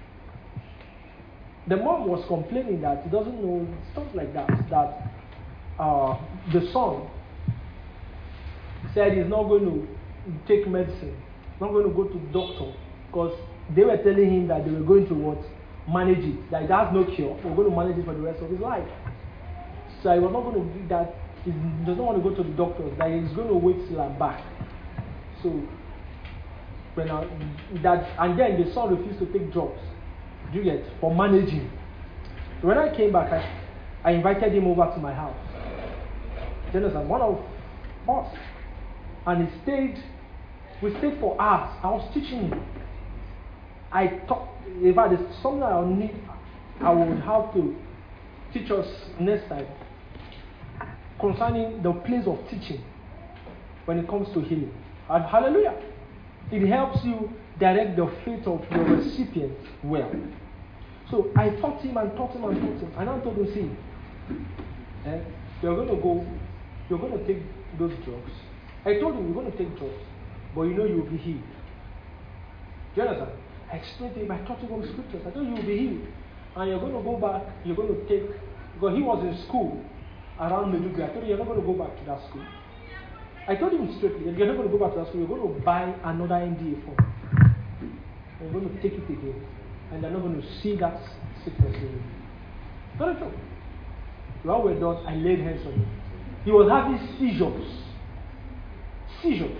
A: the mom was complaining that he doesn't know stuff like that, that uh, the son said he's not going to take medicine, not going to go to the doctor, because they were telling him that they were going to what? Manage it, that it has no cure, we're going to manage it for the rest of his life. So he was not going to do that, he doesn't want to go to the doctors, that he's going to wait till I'm back. So, when I, that, and then the son refused to take drugs. Do you get? For managing. So when I came back, I, I invited him over to my house. Do you understand? One of us. And he stayed, we stayed for hours. I was teaching him. I taught, if I there's something I would need, I would have to teach us next time concerning the place of teaching when it comes to healing. And hallelujah. It helps you direct the faith of your recipient well. So I taught him and taught him and taught him. And I told him, see, eh, you're going to go, you're going to take those drugs. I told him, you're going to take drugs, but you know you'll be healed. Do you understand? I explained to him, I taught him from scriptures. I told you you'll be healed. And you're going to go back, you're going to take, because he was in school around Medugri. I told him, you're not going to go back to that school. I told him straightly, you're not going to go back to that school, you're going to buy another N D A form. You're going to take it again. And they're not going to see that sickness in you. Not at all. While we're done, I laid hands on him. He was having seizures. Seizures.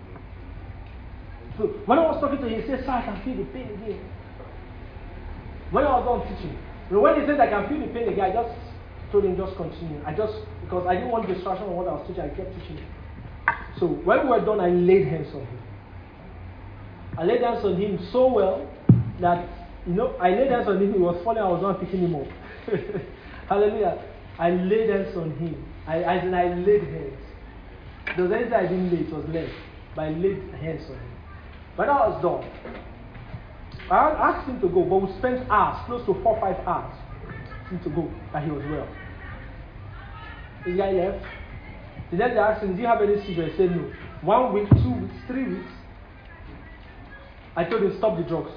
A: So when I was talking to him, he said, sir, I can feel the pain again. When I was done teaching, when he said I can feel the pain again, I just told him just continue. I just, because I didn't want distraction on what I was teaching, I kept teaching him. So when we were done, I laid hands on him. I laid hands on him so well that, you know, I laid hands on him, he was falling, I was not picking him up. Hallelujah. I laid hands on him. I, I, and I laid hands. There was anything I didn't lay, it was led. But I laid hands on him. When I was done, I asked him to go, but we spent hours, close to four or five hours, for him to go, that he was well. The guy left. The next day I asked him, do you have any seizure? He said no. One week, two weeks, three weeks. I told him, stop the drugs.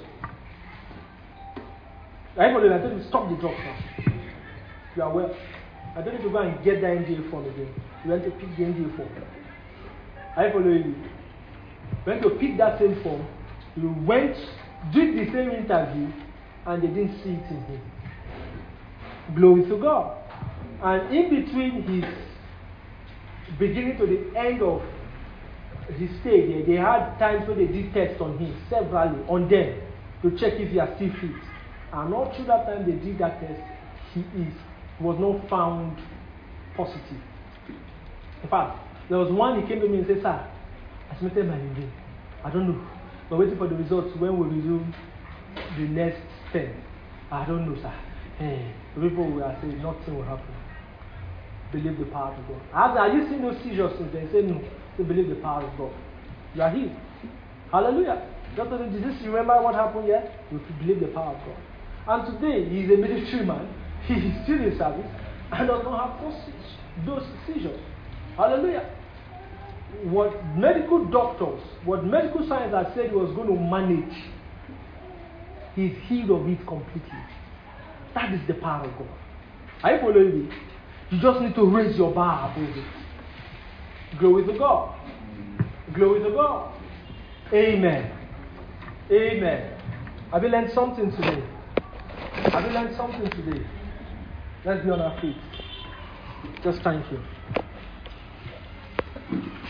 A: I told him, I told him, stop the drugs now. You are well. I told him to go and get the N D A form again. He went to pick the N D A form. I follow you. Went to pick that same form. He went, did the same interview, and they didn't see it in him. Glory to God. And in between his beginning to the end of his stay there, they had times when they did tests on him, severally, on them, to check if he are still fit. And all through that time they did that test, he is was not found positive. In fact, there was one, he came to me and said, sir, I submitted my urine. I don't know. We're waiting for the results when we resume the next ten. I don't know, sir. Hey, the people will say nothing will happen. believe the power of God. I asked, are you seeing no seizures since then? He said, no. So believe the power of God. You are healed. Hallelujah. Doctor Jesus, remember what happened here? You believe the power of God. And today, he is a military man. He is still in service and does not have those, those seizures. Hallelujah. What medical doctors, what medical science has said he was going to manage, he's healed of it completely. That is the power of God. Are you following me? You just need to raise your bar above it. Glory to God. Glory to God. Amen. Amen. Have you learned something today? Have you learned something today? Let's be on our feet. Just thank you.